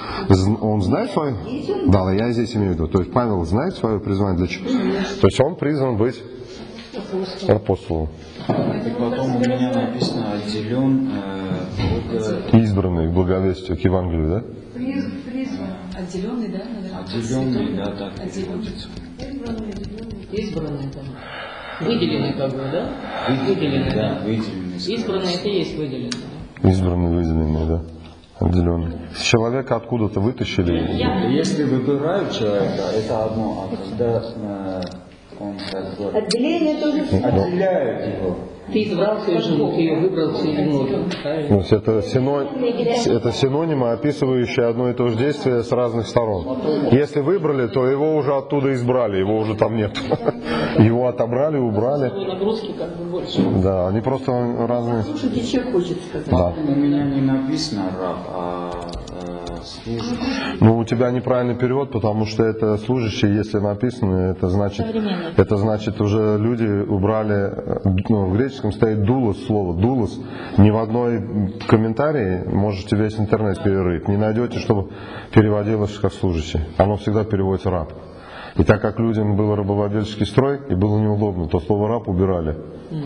он знает свое? Да, я здесь имею в виду. То есть Павел знает свое призвание для чего? То есть он призван быть апостолом. И потом у меня написано отделен э, от... Избранный к благовестию, к Евангелию, да? Призван. Отделенный, да? Наверное. Отделенный, да, так переводится. Избранный, да. Выделенный, как бы, да? Выделенный, да, выделенный. Избранный это и есть выделенный. Избранный, выделенный, да. Отделенный. Человека откуда-то вытащили. Если выбирают человека, это одно, а когда э, он как бы Отделение тоже отделяют его. Ты избрал свою жену, ты ее выбрал среди многих. То есть это, синон... это синонимы, описывающие одно и то же действие с разных сторон. Если выбрали, то его уже оттуда избрали, его уже там нет. Его отобрали, убрали. Нагрузки как бы больше. Да, они просто разные. Слушайте, что хочет сказать. Да. У меня не написано раб, а э, служащий. Ну, у тебя неправильный перевод, потому что это служащие, если написано, это значит, это значит уже люди убрали, ну, в греческом стоит дулос, слово дулос. Ни в одной комментарии, можете весь интернет перерыть, не найдете, чтобы переводилось как служащий. Оно всегда переводится раб. И так как людям был рабовладельческий строй, и было неудобно, то слово раб убирали.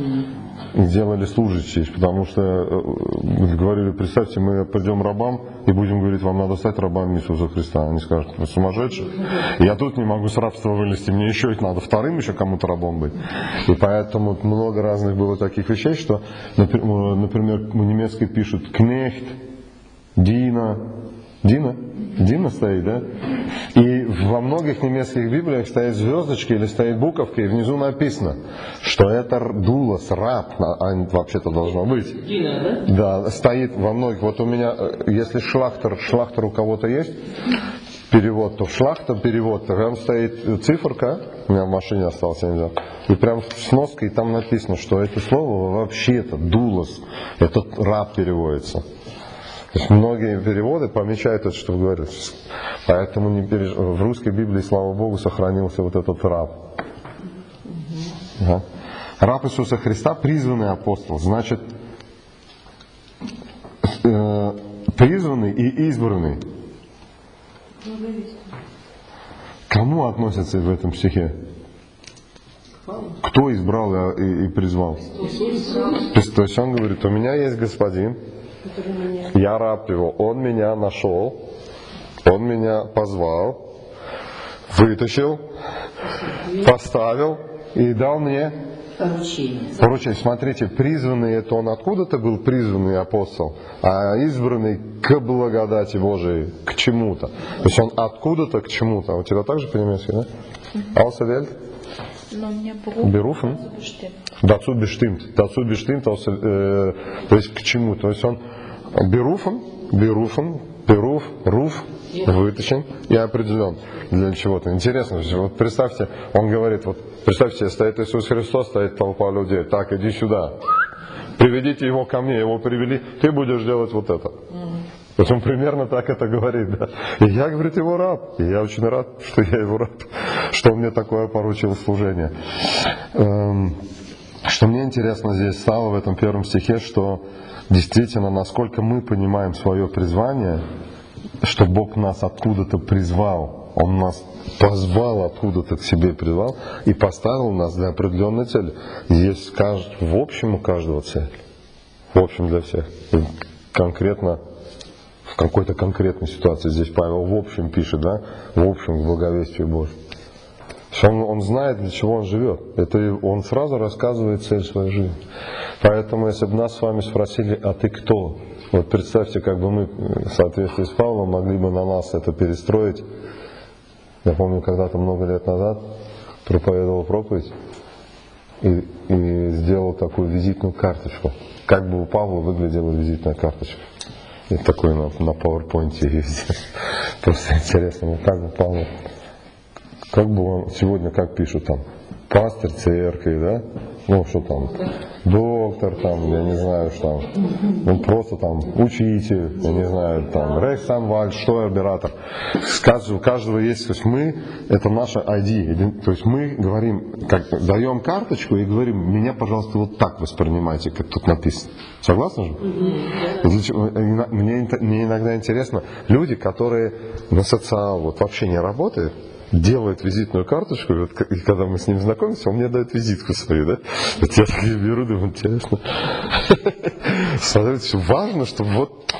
И делали служащие, потому что э, говорили, представьте, мы придем рабам и будем говорить, вам надо стать рабами Иисуса Христа. Они скажут, вы сумасшедшие? Я тут не могу с рабства вылезти, мне еще их надо вторым еще кому-то рабом быть. И поэтому много разных было таких вещей, что, например, в немецкой пишут кнехт, дина, Дина? Дина стоит, да? И во многих немецких библиях стоит звездочка или стоит буковка, и внизу написано, что это дулос, раб, а вообще-то должно быть. Дина, да? Да, стоит во многих. Вот у меня, если шлахтер, шлахтер у кого-то есть перевод, то шлахтер перевод, там стоит циферка, у меня в машине остался, я не знаю, и прям сноска, и там написано, что это слово вообще-то дулос, это раб переводится. То есть многие переводы помечают это, что вы говорите. Поэтому не переж... в русской Библии, слава Богу, сохранился вот этот раб. Ага. Раб Иисуса Христа, призванный апостол. Значит, э, призванный и избранный. Кому относятся в этом стихе? Кто избрал и, и призвал? То есть он говорит, у меня есть господин, я раб его, он меня нашел, он меня позвал, вытащил, поставил и дал мне Поручение. поручение. Смотрите, призванный это он откуда-то был призванный апостол, а избранный к к благодати Божией, к чему-то. То есть он откуда-то к чему-то. У тебя также по-немецки, да? Außerwelt? Но у меня Berufen? Dazu bestimmt. Dazu bestimmt, э, то есть к чему? То есть он berufen, berufen, beruf, ruf, выточен и определен для чего-то. Интересно, вот представьте, он говорит, вот представьте, стоит Иисус Христос, стоит толпа людей, так, иди сюда, приведите его ко мне, его привели, ты будешь делать вот это. Вот он примерно так это говорит, да. И я, говорит, его раб. И я очень рад, что я его раб, что он мне такое поручил служение. Эм, что мне интересно здесь стало в этом первом стихе, что действительно, насколько мы понимаем свое призвание, что Бог нас откуда-то призвал, Он нас позвал откуда-то к себе, призвал и поставил нас для определенной цели. Есть в общем у каждого цель, в общем для всех. И конкретно в какой-то конкретной ситуации здесь Павел в общем пишет, да, в общем к благовестию Божьему. Он, он знает, для чего он живет. Это он сразу рассказывает цель своей жизни. Поэтому, если бы нас с вами спросили, а ты кто? Вот представьте, как бы мы в соответствии с Павлом могли бы на нас это перестроить. Я помню, когда-то много лет назад проповедовал проповедь и, и сделал такую визитную карточку. Как бы у Павла выглядела визитная карточка. И такой на, на PowerPoint есть. Просто интересно, ну как бы Павел, как бы он сегодня, как пишут там, пастырь церкви, да? Ну что там, доктор там, я не знаю, что там, ну просто там, учитель, я не знаю, там, рейхсанвальд, штойербератор. У каждого есть, то есть мы, это наша ай ди, то есть мы говорим, как даем карточку и говорим, меня, пожалуйста, вот так воспринимайте, как тут написано. Согласны же? Мне, мне иногда интересно, люди, которые на социал вот вообще не работают, делает визитную карточку, и, вот, и когда мы с ним знакомимся, он мне дает визитку свою, да? Вот я так ее беру, думаю, интересно. Смотрите, важно, чтобы вот...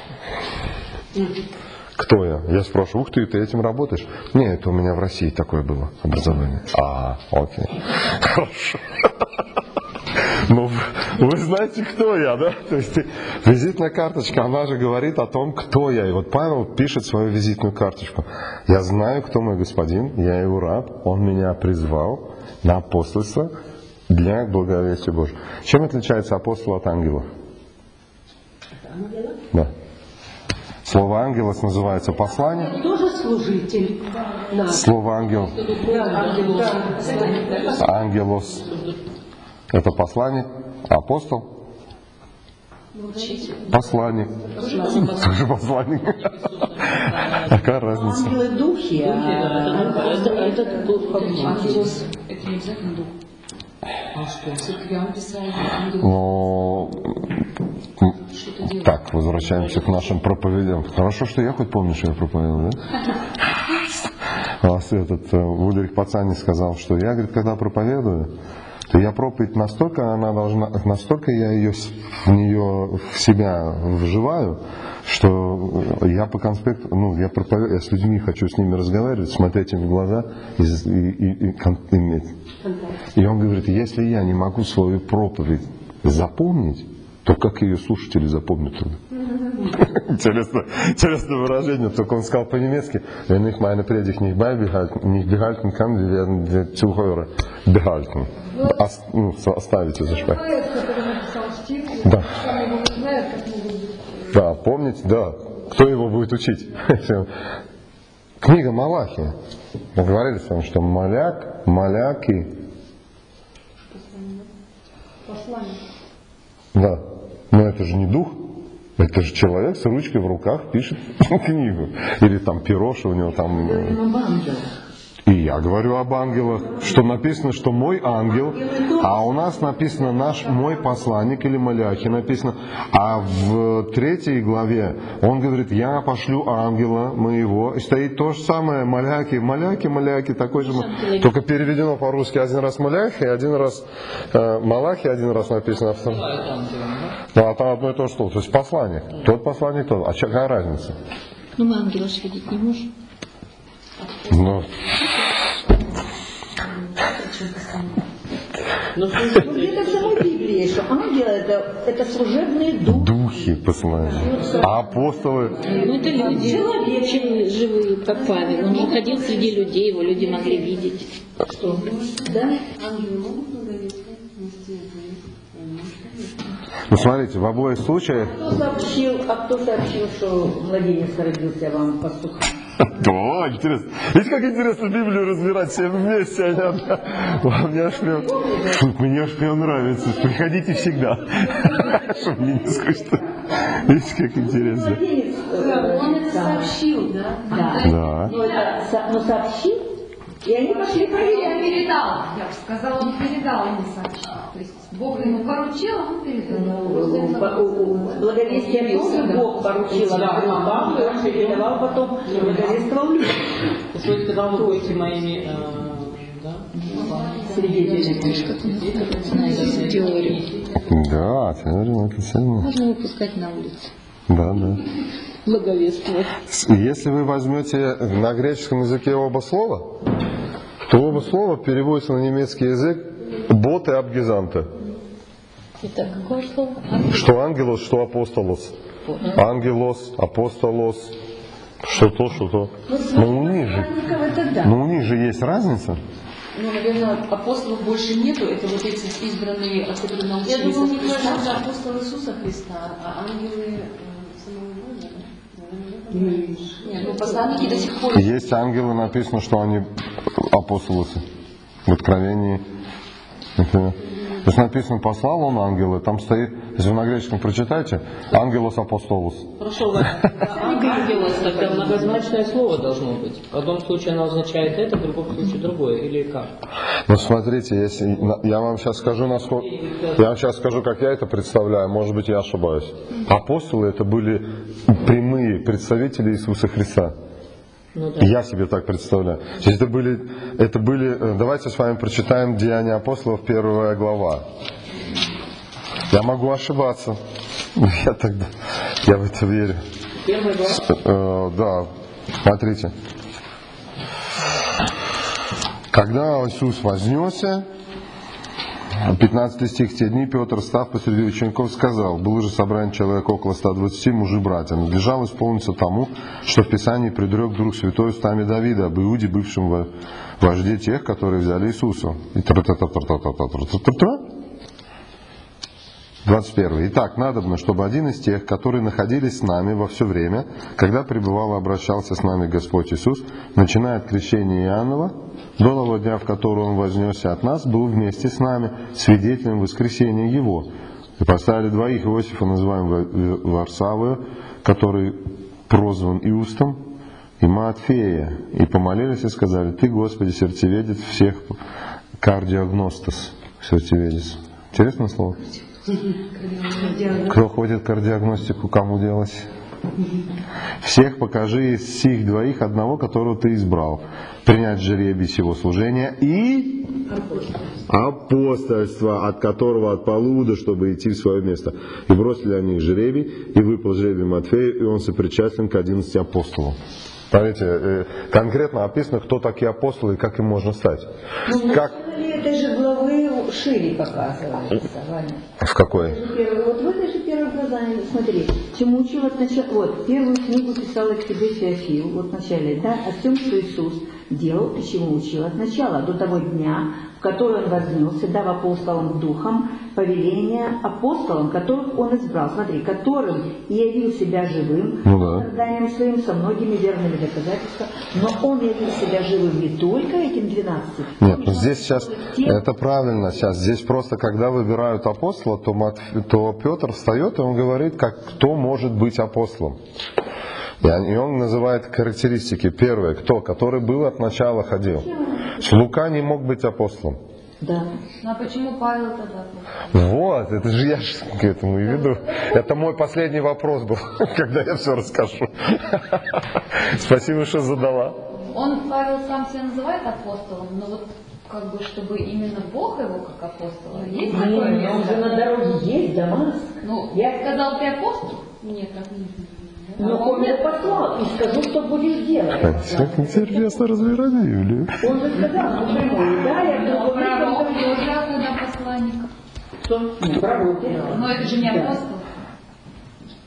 Кто я? Я спрашиваю, ух ты, ты этим работаешь? Нет, это у меня в России такое было образование. А, окей. Хорошо. Ну, вы знаете, кто я, да? То есть визитная карточка, она же говорит о том, кто я. И вот Павел пишет свою визитную карточку. Я знаю, кто мой господин, я его раб, он меня призвал на апостольство для благовестия Божьего. Чем отличается апостол от ангела? Ангела? Да. Слово ангелос называется послание. Он тоже служитель. Да. Слово ангел. Да, да. Ангелос. Это посланник, апостол, посланник, тоже посланник. Какая разница? Ангелы духи, а этот дух Ангелос, это не обязательно дух. А что, церквям писали? Ну, так, возвращаемся к нашим проповедям. Хорошо, что я хоть помню, что я проповедовал, да? А этот Вудрих Пацани сказал, что я, говорит, когда проповедую, то я проповедь настолько, она должна, настолько я ее в нее в себя вживаю, что я по конспекту, ну, я проповедую, я с людьми хочу с ними разговаривать, смотреть им в глаза и, и, и, и иметь. И он говорит, если я не могу свою проповедь запомнить, то как ее слушатели запомнят тогда? Интересно, интересное выражение, только он сказал по-немецки, wenn ich meine Predigt nicht beibehalten, nicht behalten kann, wir werden die Zuhörer behalten. Ос, ну, оставите за что. Да. Да, помните, да. Кто его будет учить? Книга Малахия. Мы говорили с вами, что маляк, маляки. Да. Но это же не дух. Это же человек с ручкой в руках пишет книгу. Или там перо, что у него там... И я говорю об ангелах, что написано, что мой ангел, а у нас написано наш мой посланник или маляхи написано, а в третьей главе он говорит, я пошлю ангела моего, и стоит то же самое, маляки, маляки, маляки, такой же, только переведено по-русски один раз маляхи, один раз э, малахи, один раз написано, ну, а там одно и то же слово, то есть посланник, тот посланник, тот, а какая разница? Ну мы ангела же видеть не можем. Ну, ну, где-то в самой Библии, что ангелы это, это служебные духи. духи посылают. А апостолы? Ну это люди, очень живые, как Павел. Он же ходил среди людей, его люди могли видеть. Что? Да? Ну смотрите, в обоих случаях... Кто сообщил, а кто сообщил, что младенец родился вам пастухом? О, интересно. Видите, как интересно Библию разбирать все вместе, Аня? Мне аж прям, мне аж прям нравится. Приходите всегда. Чтобы мне не скучно. Видите, как интересно. Он это сообщил, да? Да. Да. Но, это, со- но сообщил, и они пошли Он проверять. передал, я бы сказала, он передал, он не сообщил. То есть Бог ему поручил, а он передал. Благовестие тоже Бог поручил Павлу, и он передавал потом, благовествовал людям. Господь сказал, вы будете моими, э, да? Свидетелями. Знаете теорию. Да, теория это ценно. Можно выпускать на улицу. Да, да. Благовествовать. Если вы возьмете на греческом языке оба слова, то оба слова переводятся на немецкий язык «бот» и «абгезанте». Итак, какое слово? Что ангелос, что апостолос. Ангелос, апостолос, что то, что то. Но у них же, но у них же есть разница. Ну, наверное, апостолов больше нету, это вот эти избранные, которые Я научились думаю, от не Христа. только апостол Иисуса Христа, а ангелы э, самого Бога. Наверное, Нет, ну, посланники до сих пор. Есть ангелы, написано, что они апостолосы. В Откровении. Например. То есть написано, послал он ангелы, там стоит, если вы на греческом прочитаете, ангелос апостолус. Хорошо, ангелос, тогда многозначное слово должно быть. В одном случае оно означает это, в другом случае другое, или как? Ну смотрите, если я вам сейчас скажу, насколько, я вам сейчас скажу, как я это представляю, может быть я ошибаюсь. Апостолы это были прямые представители Иисуса Христа. Ну, да. Я себе так представляю. То есть это были, это были, давайте с вами прочитаем Деяния апостолов, первая глава. Я могу ошибаться. Я тогда, я в это верю. Первая глава? Э, да, смотрите. Когда Иисус вознесся, пятнадцатый стих, в те дни Петр, став посреди учеников, сказал: было же собрание человек около ста двадцати мужи братья. Надлежало исполниться тому, что в Писании предрек Дух Святой устами Давида об Иуде, бывшем вожде тех, которые взяли Иисуса. И двадцать первый. Итак, надобно, чтобы один из тех, которые находились с нами во все время, когда пребывал и обращался с нами Господь Иисус, начиная от крещения Иоаннова, до того дня, в который Он вознесся от нас, был вместе с нами свидетелем воскресения Его. И поставили двоих: Иосифа, называемого Варсавия, который прозван Иустом, и Маатфея, и помолились и сказали: Ты, Господи, сердцеведец всех, кардиогностос, сердцеведец. Интересное слово? Кто ходит к кардиогностику, кому делать? Всех покажи из сих двоих одного, которого ты избрал, принять жребий сего служения и апостольство, от которого отпалуда, чтобы идти в свое место. И бросили они жребий, и выпал жребий Матфею, и он сопричастен к одиннадцати апостолам. Смотрите, конкретно описано, кто такие апостолы и как им можно стать. Ну, как... этой же главы шире показывается, Ваня. В какой? Вот в этой же первой главе, смотри, чему учил от начала, вот, первую книгу писала к тебе Феофил, вот в начале, да, о том, что Иисус делал и чему учил от начала, до того дня, в который Он вознесся, дав апостолам духом повеление апостолам, которых Он избрал, смотри, которым и явил себя живым, ну, да. страданием своим, со многими верными доказательствами, но Он явил себя живым не только этим двенадцати. Нет, ну здесь сейчас, это правильно сейчас, здесь просто, когда выбирают апостола, то, Мат, то Петр встает и он говорит, как, кто может быть апостолом. И он называет характеристики. Первое, кто? Который был от начала ходил. Лука не мог быть апостолом. Да. Ну а почему Павел тогда? Вот, это же я же к этому и веду. Это мой последний вопрос был, когда я все расскажу. Спасибо, что задала. Он, Павел, сам себя называет апостолом, но вот как бы, чтобы именно Бог его как апостола. Есть Нет, такое но он же на дороге есть, Дамаск. Ну, я сказал, ты апостол? Нет, так не Но он его послал и скажу, что будешь делать. Как интересно разбирать Библию. Он же сказал напрямую, да, я Но думаю, пророк тоже когда посланник. что? Ну, пророки. Но это же не апостол.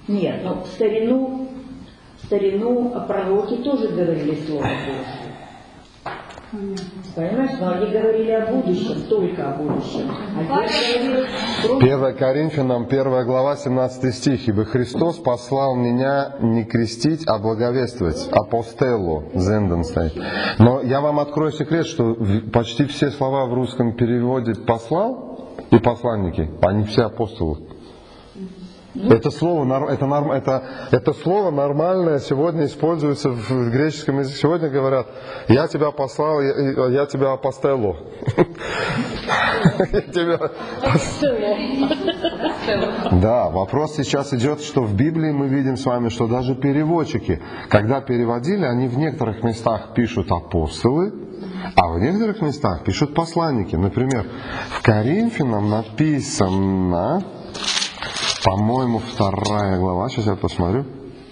Нет, но в старину, в старину пророки тоже говорили Слово Божие. Понимаешь, но они говорили о будущем, только о будущем. А здесь говорили просто... первое Коринфянам, первая глава, семнадцатый стих. «Ибо Христос послал меня не крестить, а благовествовать». Апостелло, зенден стоит. Но я вам открою секрет, что почти все слова в русском переводе «послал» и «посланники», они все апостолы. Это слово, это, норм, это, это слово нормальное сегодня используется в греческом языке. Сегодня говорят: я тебя послал, я, я тебя апостелло. Да, вопрос сейчас идет, что в Библии мы видим с вами, что даже переводчики, когда переводили, они в некоторых местах пишут апостолы, а в некоторых местах пишут посланники. Например, в Коринфянам написано... По-моему, вторая глава. Сейчас я посмотрю.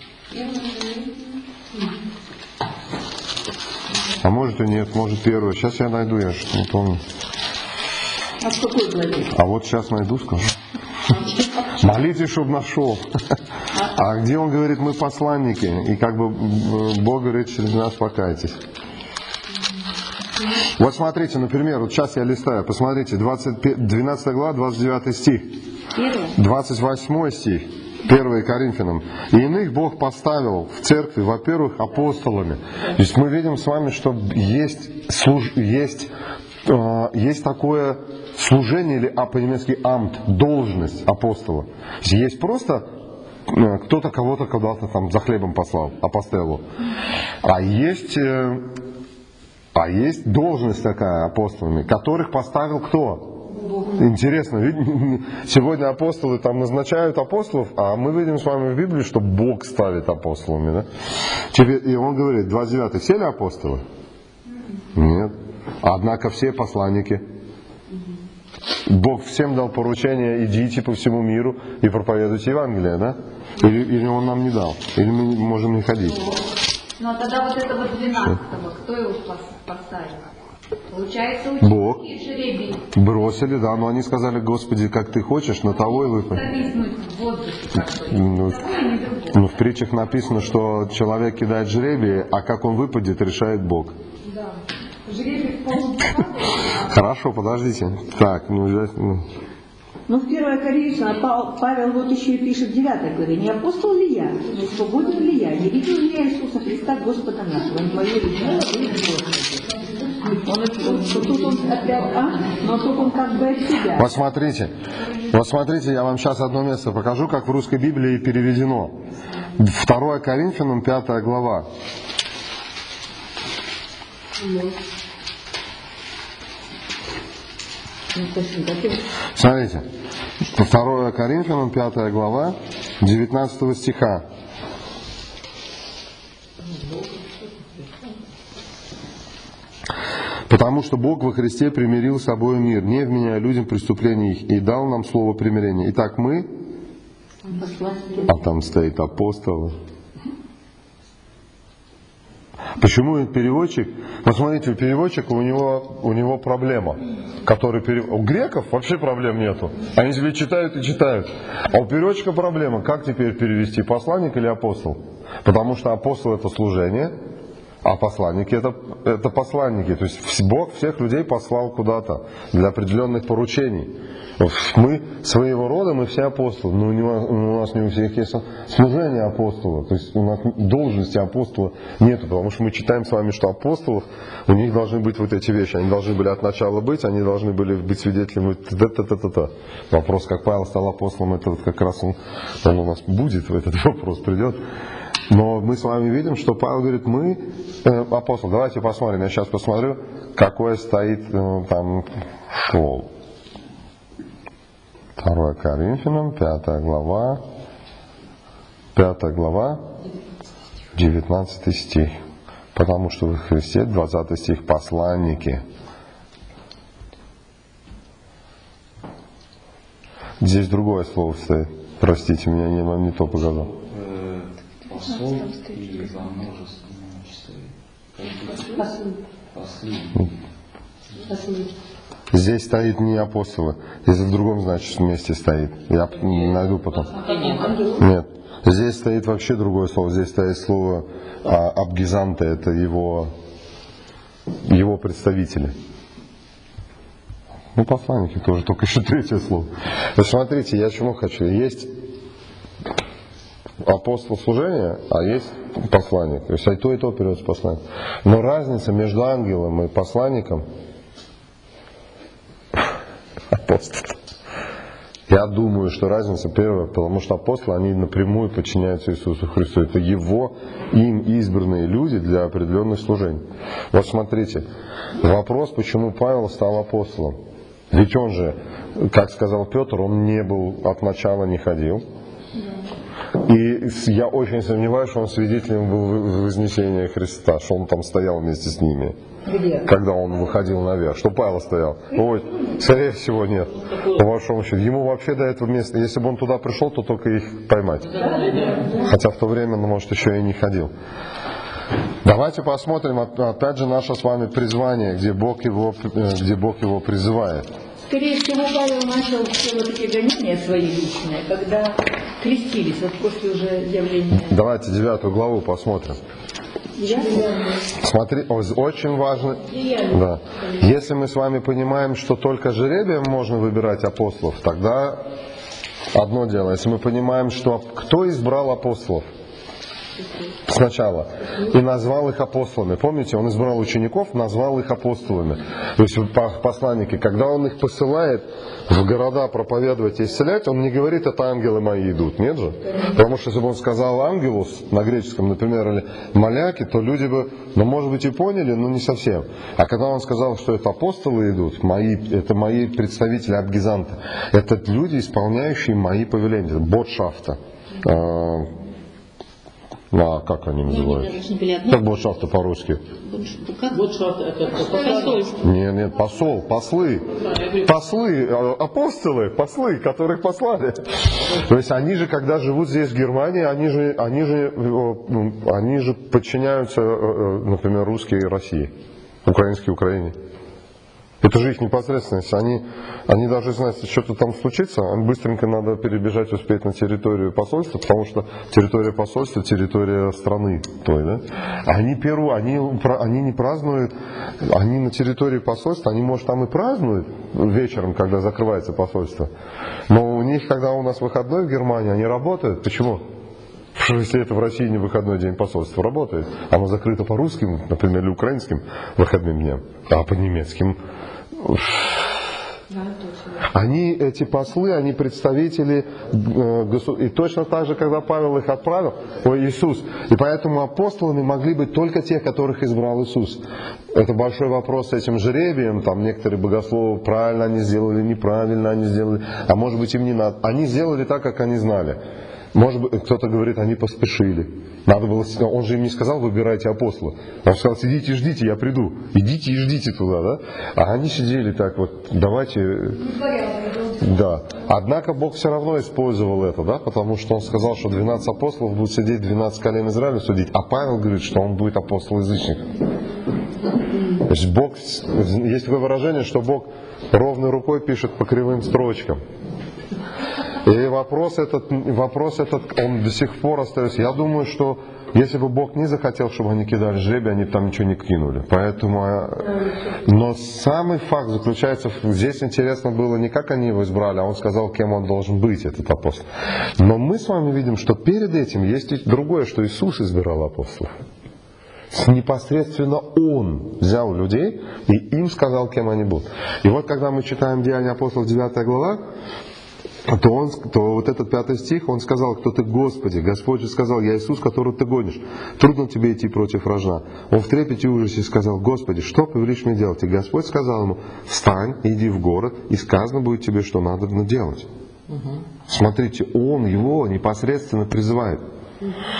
А может и нет, может первая. Сейчас я найду, я же не помню. А в какой главе? А вот сейчас найду, скажу. Молитесь, чтобы нашел. А где он говорит, мы посланники, и как бы Бог говорит, через нас покайтесь. Вот смотрите, например, вот сейчас я листаю, посмотрите, двадцать, двенадцатая глава, двадцать девятый стих. двадцать восьмой стих, первое Коринфянам. «И иных Бог поставил в церкви, во-первых, апостолами». То есть мы видим с вами, что есть, служ... есть, э, есть такое служение, или а, по-немецки амт, должность апостола. Есть просто э, кто-то кого-то когда-то там за хлебом послал, апостолу. А есть... Э, А есть должность такая апостолами, которых поставил кто? Интересно, сегодня апостолы там назначают апостолов, а мы видим с вами в Библии, что Бог ставит апостолами. Да? И он говорит, двадцать девятый, все ли апостолы? Нет. Однако все посланники. Бог всем дал поручение, идите по всему миру и проповедуйте Евангелие, да? Или, или Он нам не дал? Или мы можем не ходить? Ну а тогда вот этого двенадцатого, кто его поставил? Получается, Бог. ученики жребий. Бросили, да, но они сказали, Господи, как ты хочешь, на того и выпадет. Ну, ну, в притчах написано, что человек кидает жребий, а как он выпадет, решает Бог. Да. Жребий в полном падает. Хорошо, подождите. Так, ну, ну. Ну, в первое Коринфянам Павел вот еще и пишет в девятой главе: «Не апостол ли я, не свободен ли я, не видел ли я Иисуса Христа Господа нашего, не поверил ли я, Он, тут он опять, а? Но тут он как бы от себя». Вот смотрите, вот смотрите, я вам сейчас одно место покажу, как в русской Библии переведено. второе Коринфянам, пятая глава. Смотрите, второе Коринфянам, пятая глава, девятнадцатого стиха. «Потому что Бог во Христе примирил с собой мир, не вменяя людям преступлений их, и дал нам слово примирения. Итак, мы...» А там стоит апостол. Почему переводчик? Посмотрите, у переводчика у него, у него проблема. Который перев... У греков вообще проблем нету. Они себе читают и читают. А у переводчика проблема. Как теперь перевести, посланник или апостол? Потому что апостол — это служение, а посланники это, это посланники. То есть Бог всех людей послал куда-то для определенных поручений. Мы своего рода, мы все апостолы, но у, него, у нас не у всех есть служение апостола, то есть у нас должности апостола нету, потому что мы читаем с вами, что апостолов, у них должны быть вот эти вещи, они должны были от начала быть, они должны были быть свидетелями. Та-та-та-та-та. Вопрос, как Павел стал апостолом, это вот как раз он, он у нас будет, в этот вопрос придет. Но мы с вами видим, что Павел говорит, мы э, апостол. Давайте посмотрим, я сейчас посмотрю, какое стоит э, там слово. второе Коринфянам, пятая глава, пятая глава, девятнадцатый стих. Потому что в Христе, двадцатый стих, посланники. Здесь другое слово стоит. Простите меня, я вам не то показал. Посол и во множественном числе. Послы. Здесь стоит не апостолы, здесь в другом, значит, месте стоит. Я найду потом. Нет. Здесь стоит вообще другое слово. Здесь стоит слово а, абгизанты, это его, его представители. Ну, посланники тоже, только еще третье слово. То есть, смотрите, я чему хочу. Есть апостол служения, а есть посланник. То есть, и то, и то переводится посланник. Но разница между ангелом и посланником апостол. Я думаю, что разница первая, потому что апостолы, они напрямую подчиняются Иисусу Христу. Это Его, им избранные люди для определенных служений. Вот смотрите, вопрос, почему Павел стал апостолом. Ведь он же, как сказал Петр, он не был, от начала не ходил. И я очень сомневаюсь, что он свидетелем был вознесения Христа, что он там стоял вместе с ними. Где? Когда он выходил наверх, что Павел стоял. Ой, скорее всего нет. По большому счету. Ему вообще до этого места, если бы он туда пришел, то только их поймать. Хотя в то время, ну, может, еще и не ходил. Давайте посмотрим, опять же, наше с вами призвание, где Бог его, где Бог его призывает. Скорее всего, Павел начал все вот эти гонения свои личные, когда крестились, вот после уже явления. Давайте девятую главу посмотрим. Смотри, очень важно. Да. Если мы с вами понимаем, что только жребием можно выбирать апостолов, тогда одно дело. Если мы понимаем, что кто избрал апостолов сначала и назвал их апостолами. Помните, он избрал учеников, назвал их апостолами. То есть посланники, когда он их посылает в города проповедовать и исцелять, он не говорит, это ангелы мои идут, нет же? Потому что если бы он сказал ангелус на греческом, например, или маляки, то люди бы, ну, может быть, и поняли, но не совсем. А когда он сказал, что это апостолы идут, мои, это мои представители абгизанты, это люди, исполняющие мои повеления, ботшафта. А как они называются? Как ботшафта по-русски? Ботшафт это посольство. Нет, нет, посол, послы. Послы, апостолы, послы, которых послали. То есть они же, когда живут здесь в Германии, они же, они же, они же подчиняются, например, русские России, украинские Украине. Это же их непосредственность. Они, они даже знают, если что-то там случится, им быстренько надо перебежать, успеть на территорию посольства, потому что территория посольства – территория страны той, да? Они, первую, они, они не празднуют, они на территории посольства, они, может, там и празднуют вечером, когда закрывается посольство. Но у них, когда у нас выходной в Германии, они работают. Почему? Потому что если это в России не выходной день посольства, работает. Оно закрыто по русским, например, или украинским выходным дням, а по немецким. Они, эти послы, они представители э, государства. И точно так же, когда Павел их отправил, ой, Иисус. И поэтому апостолами могли быть только те, которых избрал Иисус. Это большой вопрос с этим жребием. Там некоторые богословы, правильно они сделали, неправильно они сделали. А может быть, им не надо. Они сделали так, как они знали. Может быть, кто-то говорит, они поспешили. Надо было, он же им не сказал, выбирайте апостола. Он сказал, сидите и ждите, я приду. Идите и ждите туда, да? А они сидели так вот, давайте... Да. Однако Бог все равно использовал это, да? Потому что он сказал, что двенадцать апостолов будут сидеть, двенадцать колен Израиля судить. А Павел говорит, что он будет апостол-язычник. То есть Бог, есть такое выражение, что Бог ровной рукой пишет по кривым строчкам. И вопрос этот, вопрос этот, он до сих пор остается. Я думаю, что если бы Бог не захотел, чтобы они кидали жребий, они бы там ничего не кинули. Поэтому, но самый факт заключается, здесь интересно было не как они его избрали, а он сказал, кем он должен быть, этот апостол. Но мы с вами видим, что перед этим есть и другое, что Иисус избирал апостолов. Непосредственно Он взял людей и им сказал, кем они будут. И вот когда мы читаем Деяния апостолов, девятая глава, То, он, то вот этот пятый стих, он сказал, кто ты, Господи. Господь же сказал, я Иисус, которого ты гонишь. Трудно тебе идти против рожна. Он в трепете и ужасе сказал, Господи, что повелишь мне делать? И Господь сказал ему, встань, иди в город, и сказано будет тебе, что надо делать. Угу. Смотрите, Он его непосредственно призывает.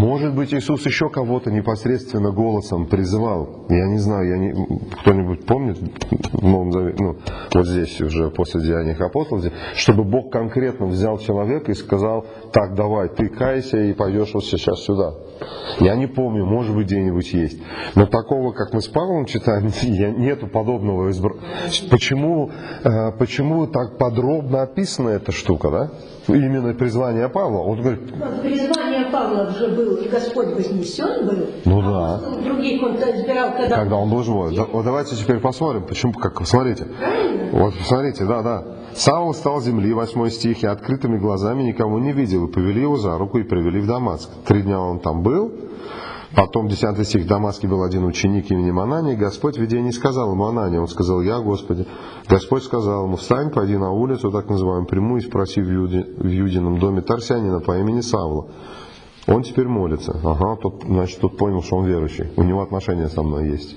Может быть, Иисус еще кого-то непосредственно голосом призывал. Я не знаю, я не, кто-нибудь помнит, ну, вот здесь уже после Деяний апостолов, чтобы Бог конкретно взял человека и сказал: так, давай, ты кайся и пойдешь вот сейчас сюда. Я не помню, может быть, где-нибудь есть. Но такого, как мы с Павлом читаем, нету подобного. Почему, почему так подробно описана эта штука, да? Именно призвание Павла. Он говорит, призвание Павла уже был, и Господь вознесен был. Ну да. А других он избирал, когда... Когда он был живой. Да, вот давайте теперь посмотрим, почему, как, смотрите. Вот, посмотрите, да, да. Саул встал с земли, восьмой стих, и открытыми глазами никого не видел, и повели его за руку и привели в Дамаск. Три дня он там был. Потом, десятый стих, в Дамаске был один ученик именем Анания, и Господь в видении сказал ему: Анания. Он сказал: я, Господи. Господь сказал ему: встань, пойди на улицу, так называемую прямую, и спроси в, Юде, в Юдином доме Тарсянина по имени Савла. Он теперь молится. Ага, тот, значит, тот понял, что он верующий. У него отношения со мной есть.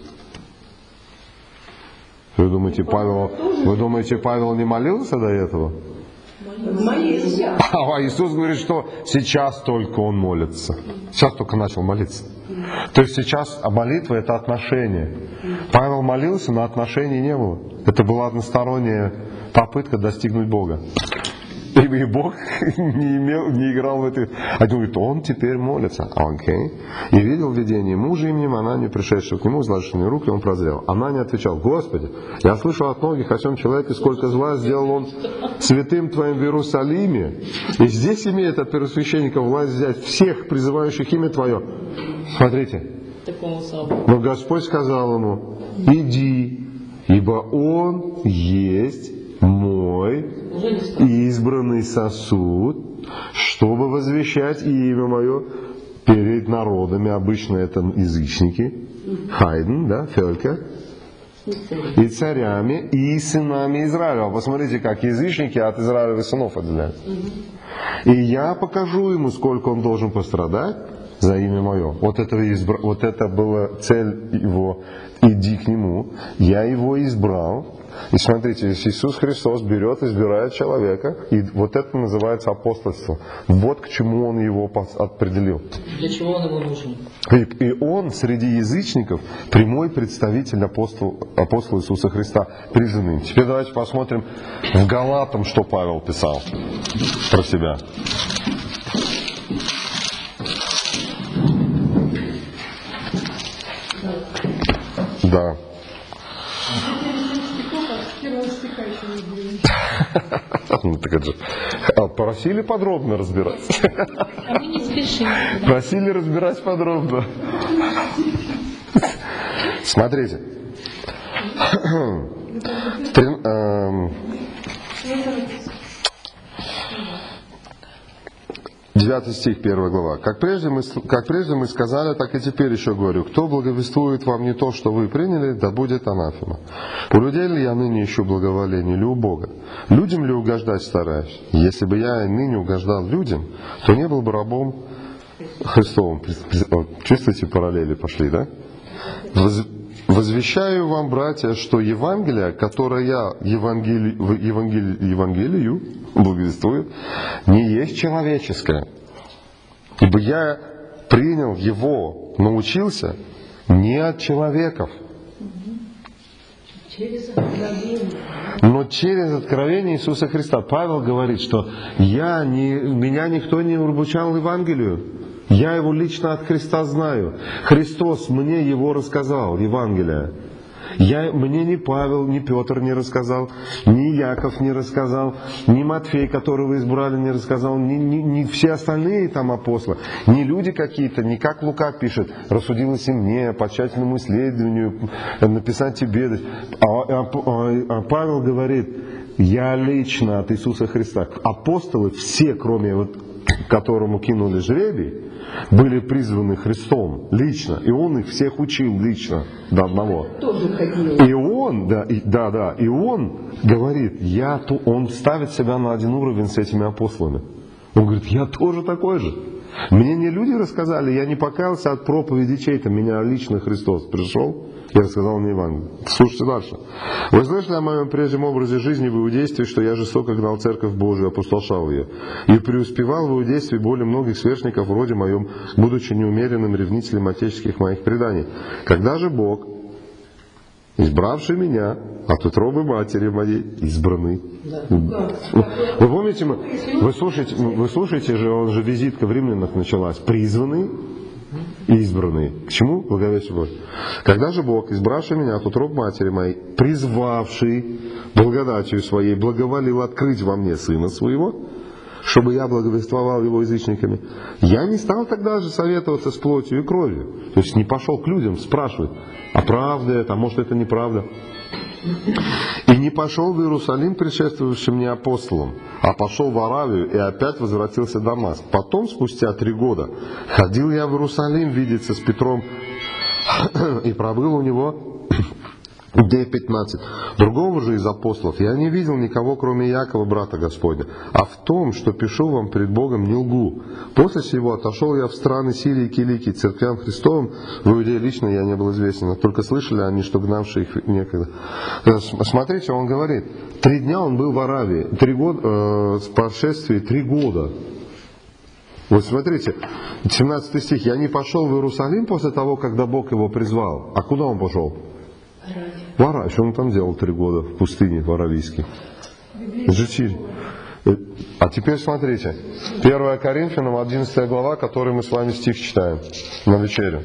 Вы думаете, Павел, вы думаете, Павел не молился до этого? Молился. А Иисус говорит, что сейчас только он молится. Сейчас только начал молиться. То есть сейчас молитва — это отношение. Павел молился, но отношений не было. Это была односторонняя попытка достигнуть Бога. И, и Бог не, имел, не играл в это. А он говорит, он теперь молится. Окей. И видел видение мужа именем Анания, пришедшего к нему, возложившего руки, он прозрел. Анания отвечал: Господи, я слышал от многих о чем человеке, сколько зла сделал он святым Твоим в Иерусалиме. И здесь имеет от первосвященника власть взять всех, призывающих имя Твое. Смотрите. Но Господь сказал ему: иди, ибо он есть мой избранный сосуд, чтобы возвещать имя мое перед народами. Обычно это язычники, хайден, да, фелька, и царями, и сынами Израиля. Посмотрите, как язычники от Израилевых сынов отделяют. И я покажу ему, сколько он должен пострадать за имя мое. Вот это, избра... вот это была цель его: иди к нему. Я его избрал. И смотрите, Иисус Христос берет, избирает человека, и вот это называется апостольство. Вот к чему он его определил. Для чего он ему нужен? И, и он среди язычников прямой представитель апостола, апостола Иисуса Христа, призванный. Теперь давайте посмотрим в Галатам, что Павел писал про себя. Да. Ну, так это же. Просили подробно разбирать. А мы не спешим. Просили разбирать подробно. Смотрите. Девятый стих, первая глава. Как прежде, мы, как прежде мы сказали, так и теперь еще говорю: кто благовествует вам не то, что вы приняли, да будет анафема. У людей ли я ныне ищу благоволение, или у Бога? Людям ли угождать стараюсь? Если бы я ныне угождал людям, то не был бы рабом Христовым. Чувствуете, параллели пошли, да? Возвещаю вам, братья, что Евангелие, которое я Евангели... Евангели... Евангелию благовествую, не есть человеческое. Ибо я принял его, научился не от человеков, но через откровение Иисуса Христа. Павел говорит, что я не... меня никто не обучал Евангелию. Я его лично от Христа знаю. Христос мне его рассказал, Евангелие. Я, мне ни Павел, ни Петр не рассказал, ни Яков не рассказал, ни Матфей, которого избрали, не рассказал, ни, ни, ни все остальные там апостолы, ни люди какие-то, не как Лука пишет, рассудилось и мне по тщательному исследованию написать тебе. А, а, а, а Павел говорит, я лично от Иисуса Христа. Апостолы все, кроме вот, которому кинули жребий, были призваны Христом лично, и Он их всех учил лично до одного. И Он, да, и, да, да, и Он говорит, я, то, Он ставит себя на один уровень с этими апостолами. Он говорит, я тоже такой же. Мне не люди рассказали, я не покаялся от проповеди чей-то, меня лично Христос пришел и рассказал мне Евангелие. Слушайте дальше. Вы слышали о моем прежнем образе жизни в иудействе, что я жестоко гнал церковь Божию, опустошал ее, и преуспевал в иудействе более многих сверстников вроде моем, будучи неумеренным ревнителем отеческих моих преданий. Когда же Бог, избравший меня от утробы матери моей, избранный. Вы помните, мы, вы, слушаете, вы слушаете же, он же визитка в Римлянах началась. Призванный и избранный. К чему? Благовестие Божие. Когда же Бог, избравший меня от утробы матери моей, призвавший благодатью своей, благоволил открыть во мне Сына Своего, чтобы я благовествовал его язычниками, я не стал тогда же советоваться с плотью и кровью. То есть не пошел к людям спрашивать, а правда это, а может это неправда. И не пошел в Иерусалим предшествовавшим мне апостолом, а пошел в Аравию и опять возвратился в Дамаск. Потом, спустя три года, ходил я в Иерусалим видеться с Петром и пробыл у него дней пятнадцать. Другого же из апостолов я не видел никого, кроме Якова, брата Господня. А в том, что пишу вам пред Богом, не лгу. После сего отошел я в страны Сирии и Киликии, церквям Христовым. В Иудее лично я не был известен, но только слышали они, что гнавшие их некогда. Смотрите, он говорит, три дня он был в Аравии, три года, э, с прошествии три года. Вот смотрите, семнадцатый стих. Я не пошел в Иерусалим после того, когда Бог его призвал. А куда он пошел? В Аравию. Что он там делал три года в пустыне, в Аравийской? Житили. А теперь смотрите. первое Коринфянам, одиннадцатая глава, который мы с вами стих читаем на вечерю.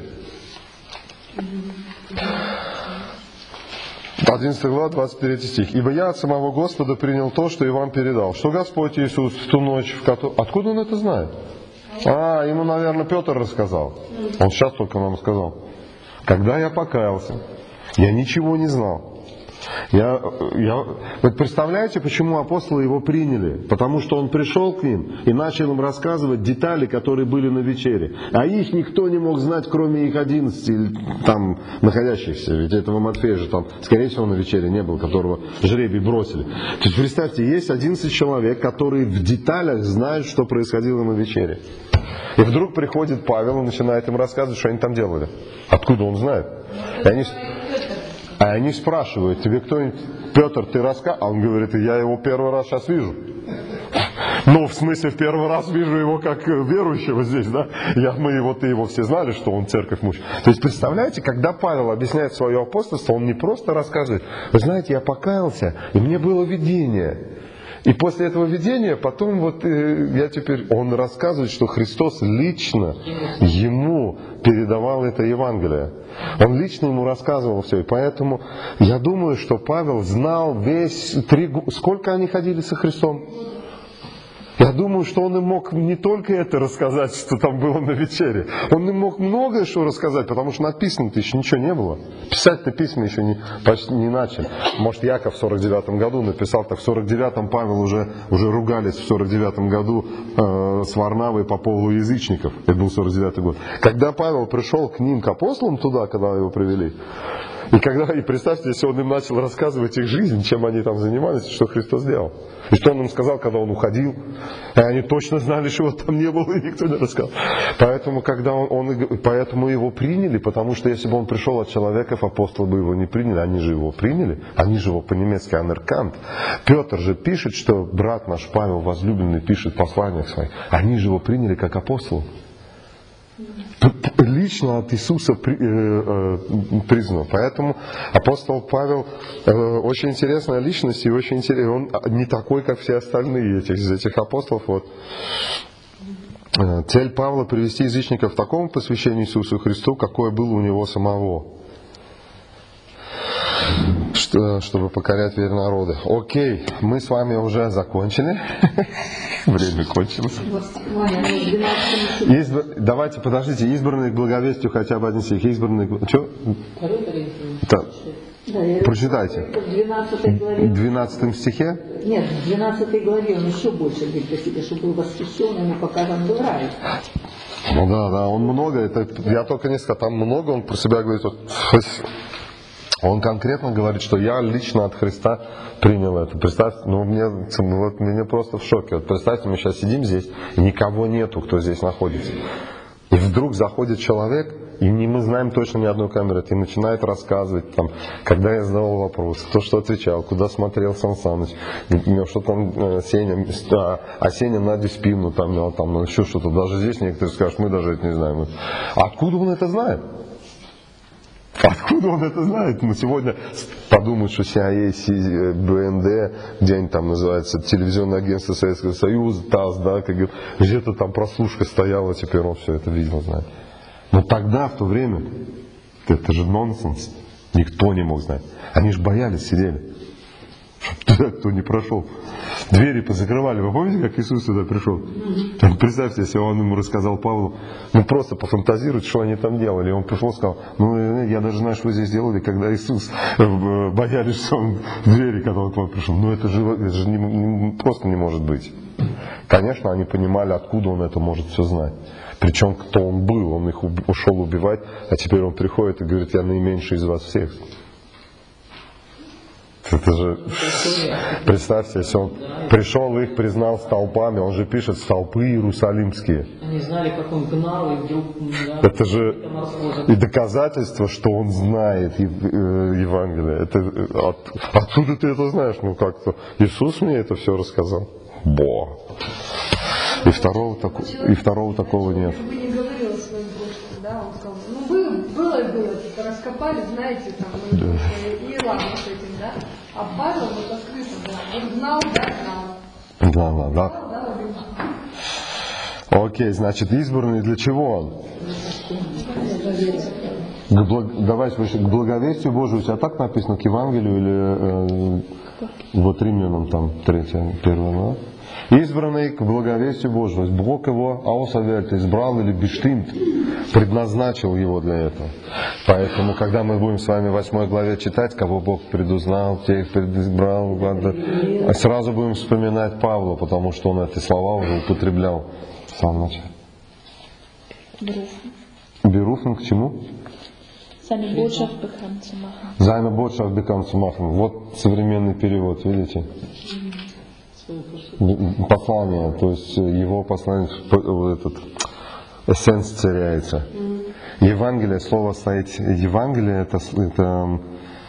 одиннадцатая глава, двадцать третий стих. «Ибо я от самого Господа принял то, что и вам передал, что Господь Иисус в ту ночь, в которую...» Откуда он это знает? А, ему, наверное, Петр рассказал. Он сейчас только нам сказал. «Когда я покаялся, я ничего не знал». Я, я, вот представляете, почему апостолы его приняли? Потому что он пришел к ним и начал им рассказывать детали, которые были на вечере. А их никто не мог знать, кроме их одиннадцати там находящихся. Ведь этого Матфея же там, скорее всего, на вечере не было, которого жребий бросили. То есть представьте, есть одиннадцать человек, которые в деталях знают, что происходило на вечере. И вдруг приходит Павел и начинает им рассказывать, что они там делали. Откуда он знает? И они... А они спрашивают, тебе кто-нибудь, Петр, ты рассказывал? А он говорит, я его первый раз сейчас вижу. Ну, в смысле, в первый раз вижу его как верующего здесь, да? Я, мы его, ты его все знали, что он церковь муж. То есть, представляете, когда Павел объясняет свое апостольство, он не просто рассказывает, вы знаете, я покаялся, и мне было видение. И после этого видения, потом вот э, я теперь, он рассказывает, что Христос лично ему передавал это Евангелие. Он лично ему рассказывал все. И поэтому я думаю, что Павел знал весь три года. Сколько они ходили со Христом? Я думаю, что он им мог не только это рассказать, что там было на вечере. Он им мог многое что рассказать, потому что написано-то еще ничего не было. Писать-то письма еще не, почти не начали. Может, Яков в сорок девятом году написал, так в сорок девятом Павел уже, уже ругались в сорок девятом году э, с Варнавой по поводу язычников. Это был сорок девятый год. Когда Павел пришел к ним, к апостолам туда, когда его привели, и когда, и представьте, если он им начал рассказывать их жизнь, чем они там занимались, что Христос сделал. И что он им сказал, когда он уходил. И они точно знали, что его там не было, и никто не рассказал. Поэтому, когда он, он, поэтому его приняли, потому что если бы он пришел от человеков, апостолы бы его не приняли. Они же его приняли, они же его по-немецки «анеркант». Петр же пишет, что брат наш Павел возлюбленный пишет в посланиях своих. Они же его приняли как апостол. Лично от Иисуса при, э, э, признан. Поэтому апостол Павел э, очень интересная личность и очень интересный. Он не такой, как все остальные этих, из этих апостолов. Вот. Цель Павла привести язычников к такому посвящению Иисусу Христу, какое было у него самого, что, чтобы покорять веры народы. Окей, мы с вами уже закончили. Время кончилось. Изб... Давайте, подождите, избранные к благовестию хотя бы один стих. Избранные... Что? Да. Да, прочитайте. В двенадцатой главе. В двенадцатом стихе? Нет, в двенадцатой главе он еще больше говорит о себе, что был восхищен, ему показан был рай. Ну да, да, он много, это, я только не сказал, там много, он про себя говорит, вот, Он конкретно говорит, что я лично от Христа принял это. Представьте, ну мне, вот, мне просто в шоке. Вот представьте, мы сейчас сидим здесь, и никого нету, кто здесь находится. И вдруг заходит человек, и не мы знаем точно ни одной камеры, и начинает рассказывать, там, когда я задавал вопрос, кто что отвечал, куда смотрел Сан Саныч, что там э, Сеня, а, а Сеня Наде спину там мял, там, ну, еще что-то. Даже здесь некоторые скажут, мы даже это не знаем. Откуда он это знает? Откуда он это знает? Мы сегодня подумают, что си ай эй, бэ эн дэ, где-нибудь там называется, телевизионное агентство Советского Союза, ТАСС, да, как где-то там прослушка стояла, теперь он все это видел, знает. Но тогда, в то время, это же нонсенс, никто не мог знать. Они же боялись, сидели, чтобы кто не прошел. Двери позакрывали. Вы помните, как Иисус сюда пришел? Там, представьте, если он ему рассказал Павлу, ну просто пофантазируйте, что они там делали. И он пришел и сказал, ну я даже знаю, что вы здесь делали, когда Иисус боялись, что он в двери, когда он к вам пришел. Ну это же, это же не, не, просто не может быть. Конечно, они понимали, откуда он это может все знать. Причем кто он был, он их ушел убивать, а теперь он приходит и говорит, я наименьший из вас всех. Это же, представьте, если он пришел, их признал столпами, он же пишет столпы иерусалимские. Они знали, как он гнал, и вдруг... Да, это же и доказательство, что он знает Евангелие. Это, от, откуда ты это знаешь? Ну как-то Иисус мне это все рассказал. Бо. И второго, тако, и второго такого нет. Вы не говорили о своем прошлом, да? Он сказал, ну было, было и было, типа раскопали, знаете, там, да. И ладно с этим, да? А Павел вот открыто был, он знал, да, знал. Да, да, да. Окей, значит, избранный для чего он? К благ... Давайте выше. К благовестию Божию. У тебя так написано, к Евангелию или э, вот Римлянам там третье, первое, да? Избранный к благовестию Божию. Бог его аусавельт, избрал или бештимт, предназначил его для этого. Поэтому, когда мы будем с вами в восьмой главе читать, кого Бог предузнал, тех предизбрал, сразу будем вспоминать Павла, потому что он эти слова уже употреблял в самом начале. Беруфен к чему? Seine Botschaft bekannt zu machen. Seine Botschaft bekannt zu machen. Вот современный перевод, видите? Послание, то есть его послание, этот эссенс теряется. Евангелие, слово стоит, Евангелие это, это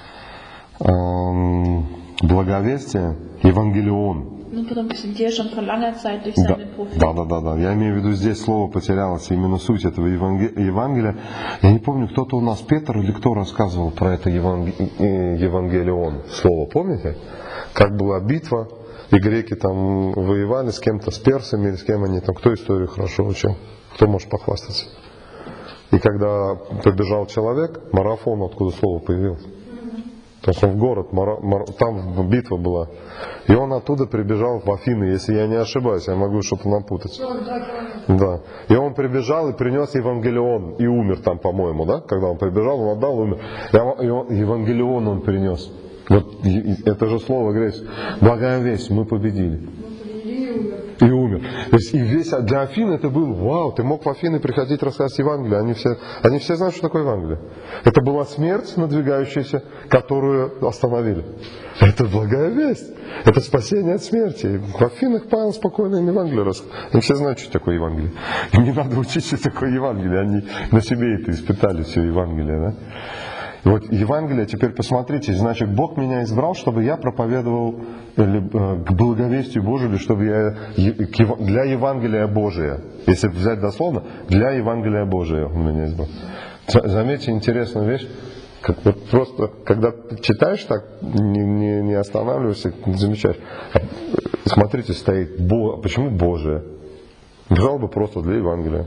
эм, благовестие, Евангелион. Ну, потому что der schon vor langer Zeit durch seine Propheten. Да, да, да, да. Я имею в виду, здесь слово потерялось, именно суть этого Евангелия. Я не помню, кто-то у нас, Петр или кто рассказывал про это Евангелион, слово, помните? Как была битва, и греки там воевали с кем-то, с персами или с кем они там, кто историю хорошо учил, кто может похвастаться. И когда побежал человек, марафон, откуда слово появилось. То есть он в город, там битва была. И он оттуда прибежал в Афины, если я не ошибаюсь, я могу что-то напутать. Да. И он прибежал и принес Евангелион, и умер там, по-моему, да? Когда он прибежал, он отдал, умер. И он, Евангелион он принес. Вот это же слово греческое. Благая весть, мы победили. И умер. То есть и весь для Афин это был, вау, ты мог в Афины приходить рассказывать Евангелие. Они все, они все знают, что такое Евангелие. Это была смерть надвигающаяся, которую остановили. Это благая весть. Это спасение от смерти. В Афинах Павел спокойно им Евангелие рассказал. Они все знают, что такое Евангелие. Им не надо учить, что такое Евангелие. Они на себе это испытали, все Евангелие. Да? Вот Евангелие, теперь посмотрите, значит, Бог меня избрал, чтобы я проповедовал к благовестию Божию, или чтобы я для Евангелия Божия, если взять дословно, для Евангелия Божия Он меня избрал. Заметьте интересную вещь, как вот просто, когда ты читаешь так, не, не, не останавливаешься, не замечаешь. Смотрите, стоит, Бо, почему Божие? Взял бы просто для Евангелия.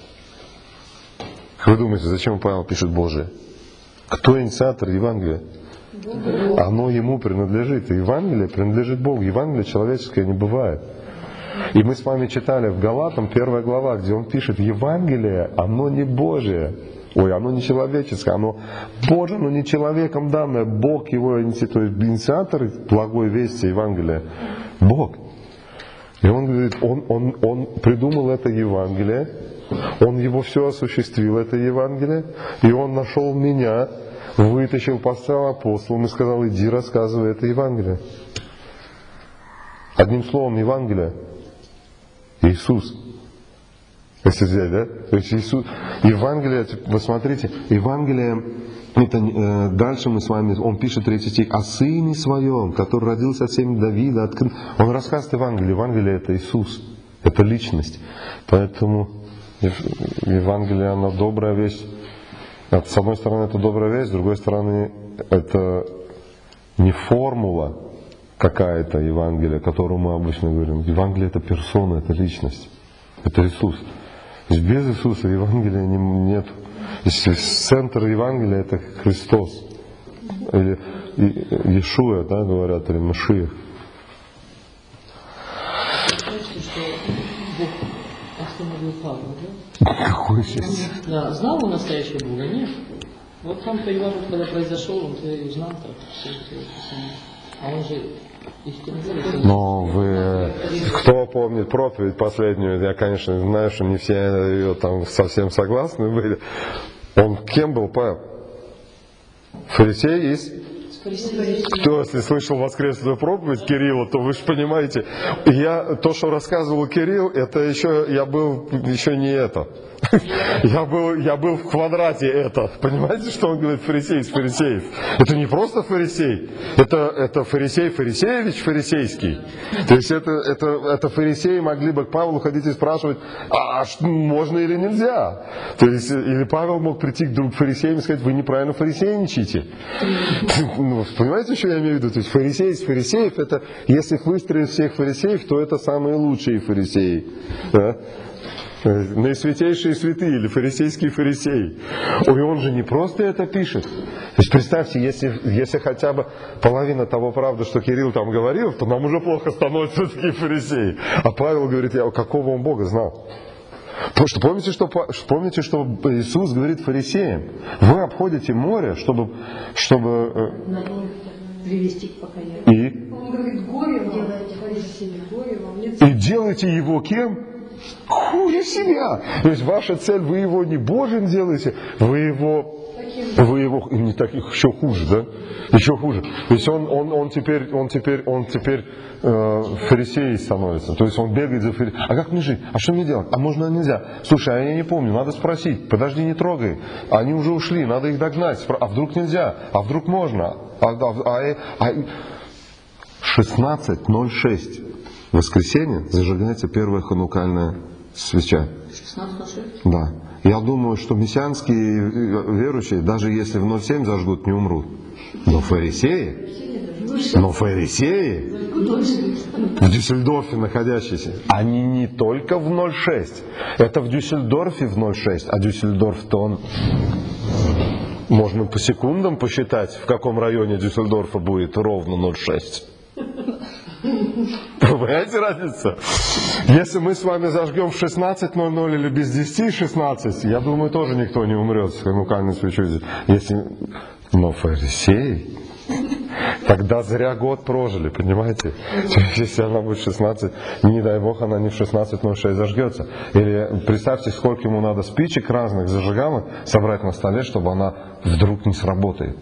Вы думаете, зачем Павел пишет Божие? Кто инициатор Евангелия? Оно ему принадлежит. И Евангелие принадлежит Богу. Евангелие человеческое не бывает. И мы с вами читали в Галатам первая глава, где он пишет, Евангелие, оно не Божие. Ой, оно не человеческое, оно Божие, но не человеком данное. Бог его инициатор благой вести Евангелия. Бог. И он говорит, он, он, он придумал это Евангелие Он его все осуществил, это Евангелие, и он нашел меня, вытащил, поставил апостолом и сказал: иди рассказывай это Евангелие. Одним словом, Евангелие. Иисус. Если взять, да? То есть Иисус. Евангелие, вы смотрите, Евангелие, это, э, дальше мы с вами, он пишет третий стих, о Сыне Своем, который родился от семени Давида, открыт. Он рассказывает Евангелие. Евангелие это Иисус, это личность. Поэтому Евангелие, оно добрая вещь. С одной стороны, это добрая вещь, с другой стороны, это не формула какая-то Евангелие, которую мы обычно говорим. Евангелие это персона, это личность, это Иисус. То есть без Иисуса Евангелия не, нет. Центр Евангелия это Христос. Или Иешуа, да, говорят, или Машиах. Знаете, что Бог остановил Павла, да? Какой сейчас? Да, знал он настоящего Бога? Нет. Вот там по Ивану, когда произошел, он-то и узнал так. Все, все, все. А он же истинно. Но вы, кто помнит проповедь последнюю, я, конечно, знаю, что не все ее там совсем согласны были. Он кем был, Павел? Фарисей есть? Кто, если слышал воскресную проповедь Кирилла, то вы же понимаете, я, то, что рассказывал Кирилл, это еще, я был еще не это. Я был, я был в квадрате это. Понимаете, что он говорит фарисей из фарисеев? Это не просто фарисей, это, это фарисей Фарисеевич фарисейский. То есть это, это, это фарисеи могли бы к Павлу ходить и спрашивать, а можно или нельзя? То есть, или Павел мог прийти к другим фарисеям и сказать, вы неправильно фарисейничаете. Ну, понимаете, что я имею в виду? То есть фарисей из фарисеев, это, если выстроить всех фарисеев, то это самые лучшие фарисеи. Да? Наисвятейшие святые или фарисейские фарисеи. Ой, он же не просто это пишет. То есть представьте, если, если хотя бы половина того правды, что Кирилл там говорил, то нам уже плохо становятся такие фарисеи. А Павел говорит, я какого он Бога знал. Потому что помните, что, помните, что Иисус говорит фарисеям, вы обходите море, чтобы, чтобы привести к покаянию. И? Он говорит, горе вам, фарисеи, горе вам. И делайте его кем? Хуже себя. То есть ваша цель, вы его не Божьим делаете, вы его, вы его не так, еще хуже, да? Еще хуже. То есть он, он, он теперь, он теперь, он теперь э, фарисеей становится. То есть он бегает за фарисеем. А как мне жить? А что мне делать? А можно, нельзя? Слушай, а я не помню, надо спросить. Подожди, не трогай. Они уже ушли, надо их догнать. А вдруг нельзя? А вдруг можно? А, а, а, а... шестнадцать ноль шесть. В воскресенье зажигается первая ханукальная свеча. шестнадцать ноль шесть? Да. Я думаю, что мессианские верующие, даже если в ноль семь зажгут, не умрут. Но фарисеи, но фарисеи в Дюссельдорфе находящиеся, они не только в ноль шесть. Это в Дюссельдорфе в ноль шесть, а Дюссельдорф-то он... Можно по секундам посчитать, в каком районе Дюссельдорфа будет ровно ноль шесть. Понимаете разницу? Если мы с вами зажгем в шестнадцать ноль ноль или без десяти шестнадцать, я думаю, тоже никто не умрет с ханукальной свечой. Если... Но фарисеи, тогда зря год прожили, понимаете? Если она будет в шестнадцать, не дай бог, она не в шестнадцать ноль шесть зажгется. Или представьте, сколько ему надо спичек разных зажигалок собрать на столе, чтобы она вдруг не сработает.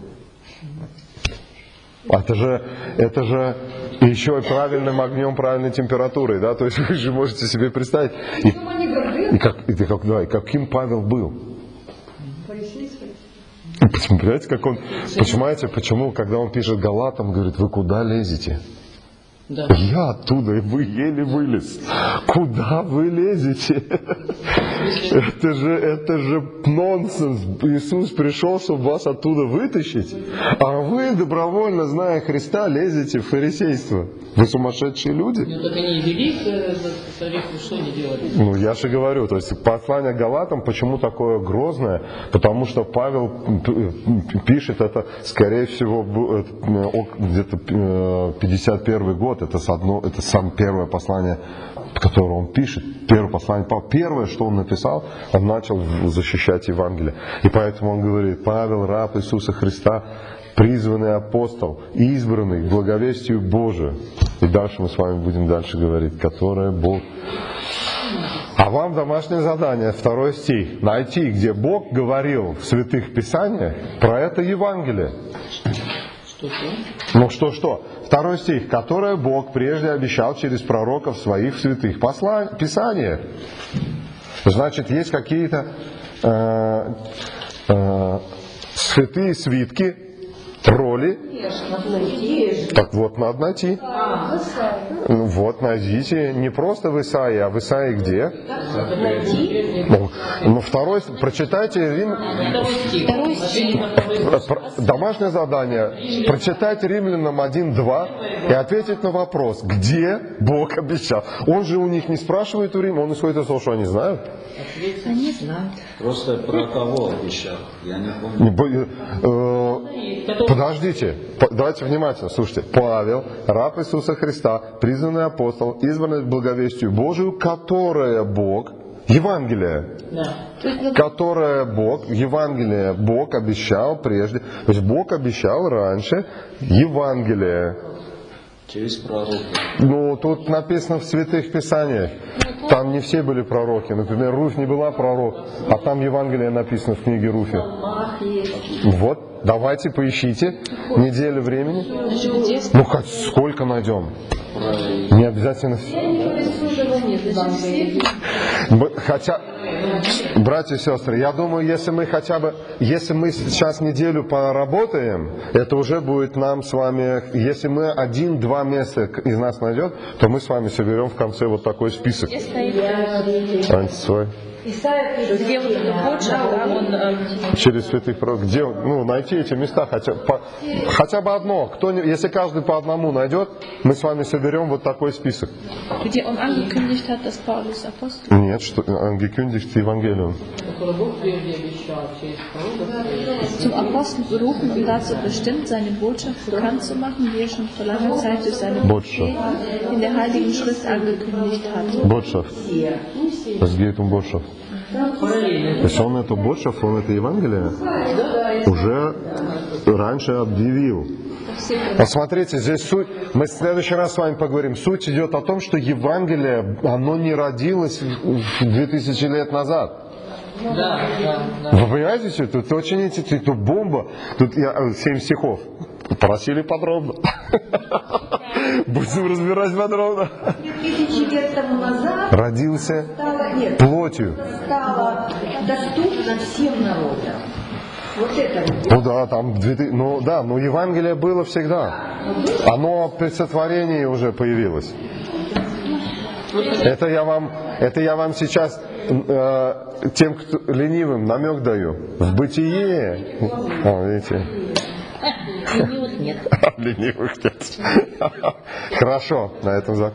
Это же, это же еще и правильным огнем, правильной температурой, да, то есть вы же можете себе представить. И, и, как, и, как, да, и каким Павел был. Понимаете, как он, понимаете, почему, когда он пишет Галатам, говорит, вы куда лезете? Да. Я оттуда, и вы еле вылез. Куда вы лезете? Это же, это же нонсенс. Иисус пришел, чтобы вас оттуда вытащить, а вы, добровольно зная Христа, лезете в фарисейство. Вы сумасшедшие люди? Ну так они и вели к тарифу, что они делали? Ну я же говорю, то есть послание к Галатам, почему такое грозное? Потому что Павел пишет это, скорее всего, где-то пятьдесят первый год. Это, одно, это сам первое послание, которое он пишет. Первое послание Павла. Первое, что он написал, он начал защищать Евангелие. И поэтому он говорит, Павел, раб Иисуса Христа, призванный апостол, избранный к благовестию Божию. И дальше мы с вами будем дальше говорить, которое Бог А вам домашнее задание, второй стих. Найти, где Бог говорил в святых писаниях про это Евангелие. Что-что? Ну что-что? Второй стих. Которое Бог прежде обещал через пророков своих в святых посла... писаниях. Значит, есть какие-то э, э, святые свитки, роли. Так вот, надо найти. Ну, вот, найдите. Не просто в Исаии, а в Исаии где? Ну, ну второй, прочитайте Рим... Домашнее задание. Прочитайте Римлянам один два и ответить на вопрос, где Бог обещал. Он же у них не спрашивает у Рима, он исходит из того, что они знают. Они знают. Просто про кого обещал? Я не помню. Подождите, давайте внимательно, слушайте. Павел, раб Иисуса Христа, призванный апостол, избранный к благовестию Божию, которое Бог, Евангелие, да. которое Бог, Евангелие Бог обещал прежде, то есть Бог обещал раньше Евангелие. Через пророка. Ну, тут написано в святых писаниях. Там не все были пророки. Например, Руфь не была пророк, а там Евангелие написано в книге Руфи. Вот, давайте поищите. Неделю времени. Ну, хоть сколько найдем. Не обязательно. Хотя, братья и сестры, я думаю, если мы хотя бы, если мы сейчас неделю поработаем, это уже будет нам с вами, если мы один-два места из нас найдет, то мы с вами соберем в конце вот такой список. Где вот эта почва, да, он... Через святых пророков. Где, ну, найти эти места, хотя, по, хотя бы одно. Кто, если каждый по одному найдет, мы с вами соберем вот такой список. Где он angekündigt hat, dass Paulus Apostel? Нет, что angekündigt Evangelium. Zum Apostel berufen und dazu bestimmt, seine Botschaft bekannt zu machen, die er schon vor langer Zeit durch seine Propheten in der Heiligen Schrift angekündigt hat. Botschaft. Es geht um Botschaft. То есть он эту Botschaft, он это Евангелие уже раньше объявил. Посмотрите, здесь суть, мы в следующий раз с вами поговорим, суть идет о том, что Евангелие, оно не родилось две тысячи лет назад. Да, да, да. Вы понимаете, что тут очень интересно, тут бомба, тут я, семь стихов, просили подробно. Будем разбирать подробно. Тысячи лет тому назад родился стало, нет, плотью. Стало доступно всем народам. Вот это. Ну да, там, ну да, но Евангелие было всегда. Оно при сотворении уже появилось. Это я вам, это я вам сейчас э, тем, кто ленивым, намек даю. В бытие. О, видите. Ленивых нет. Ленивых нет. Хорошо, на этом закончим.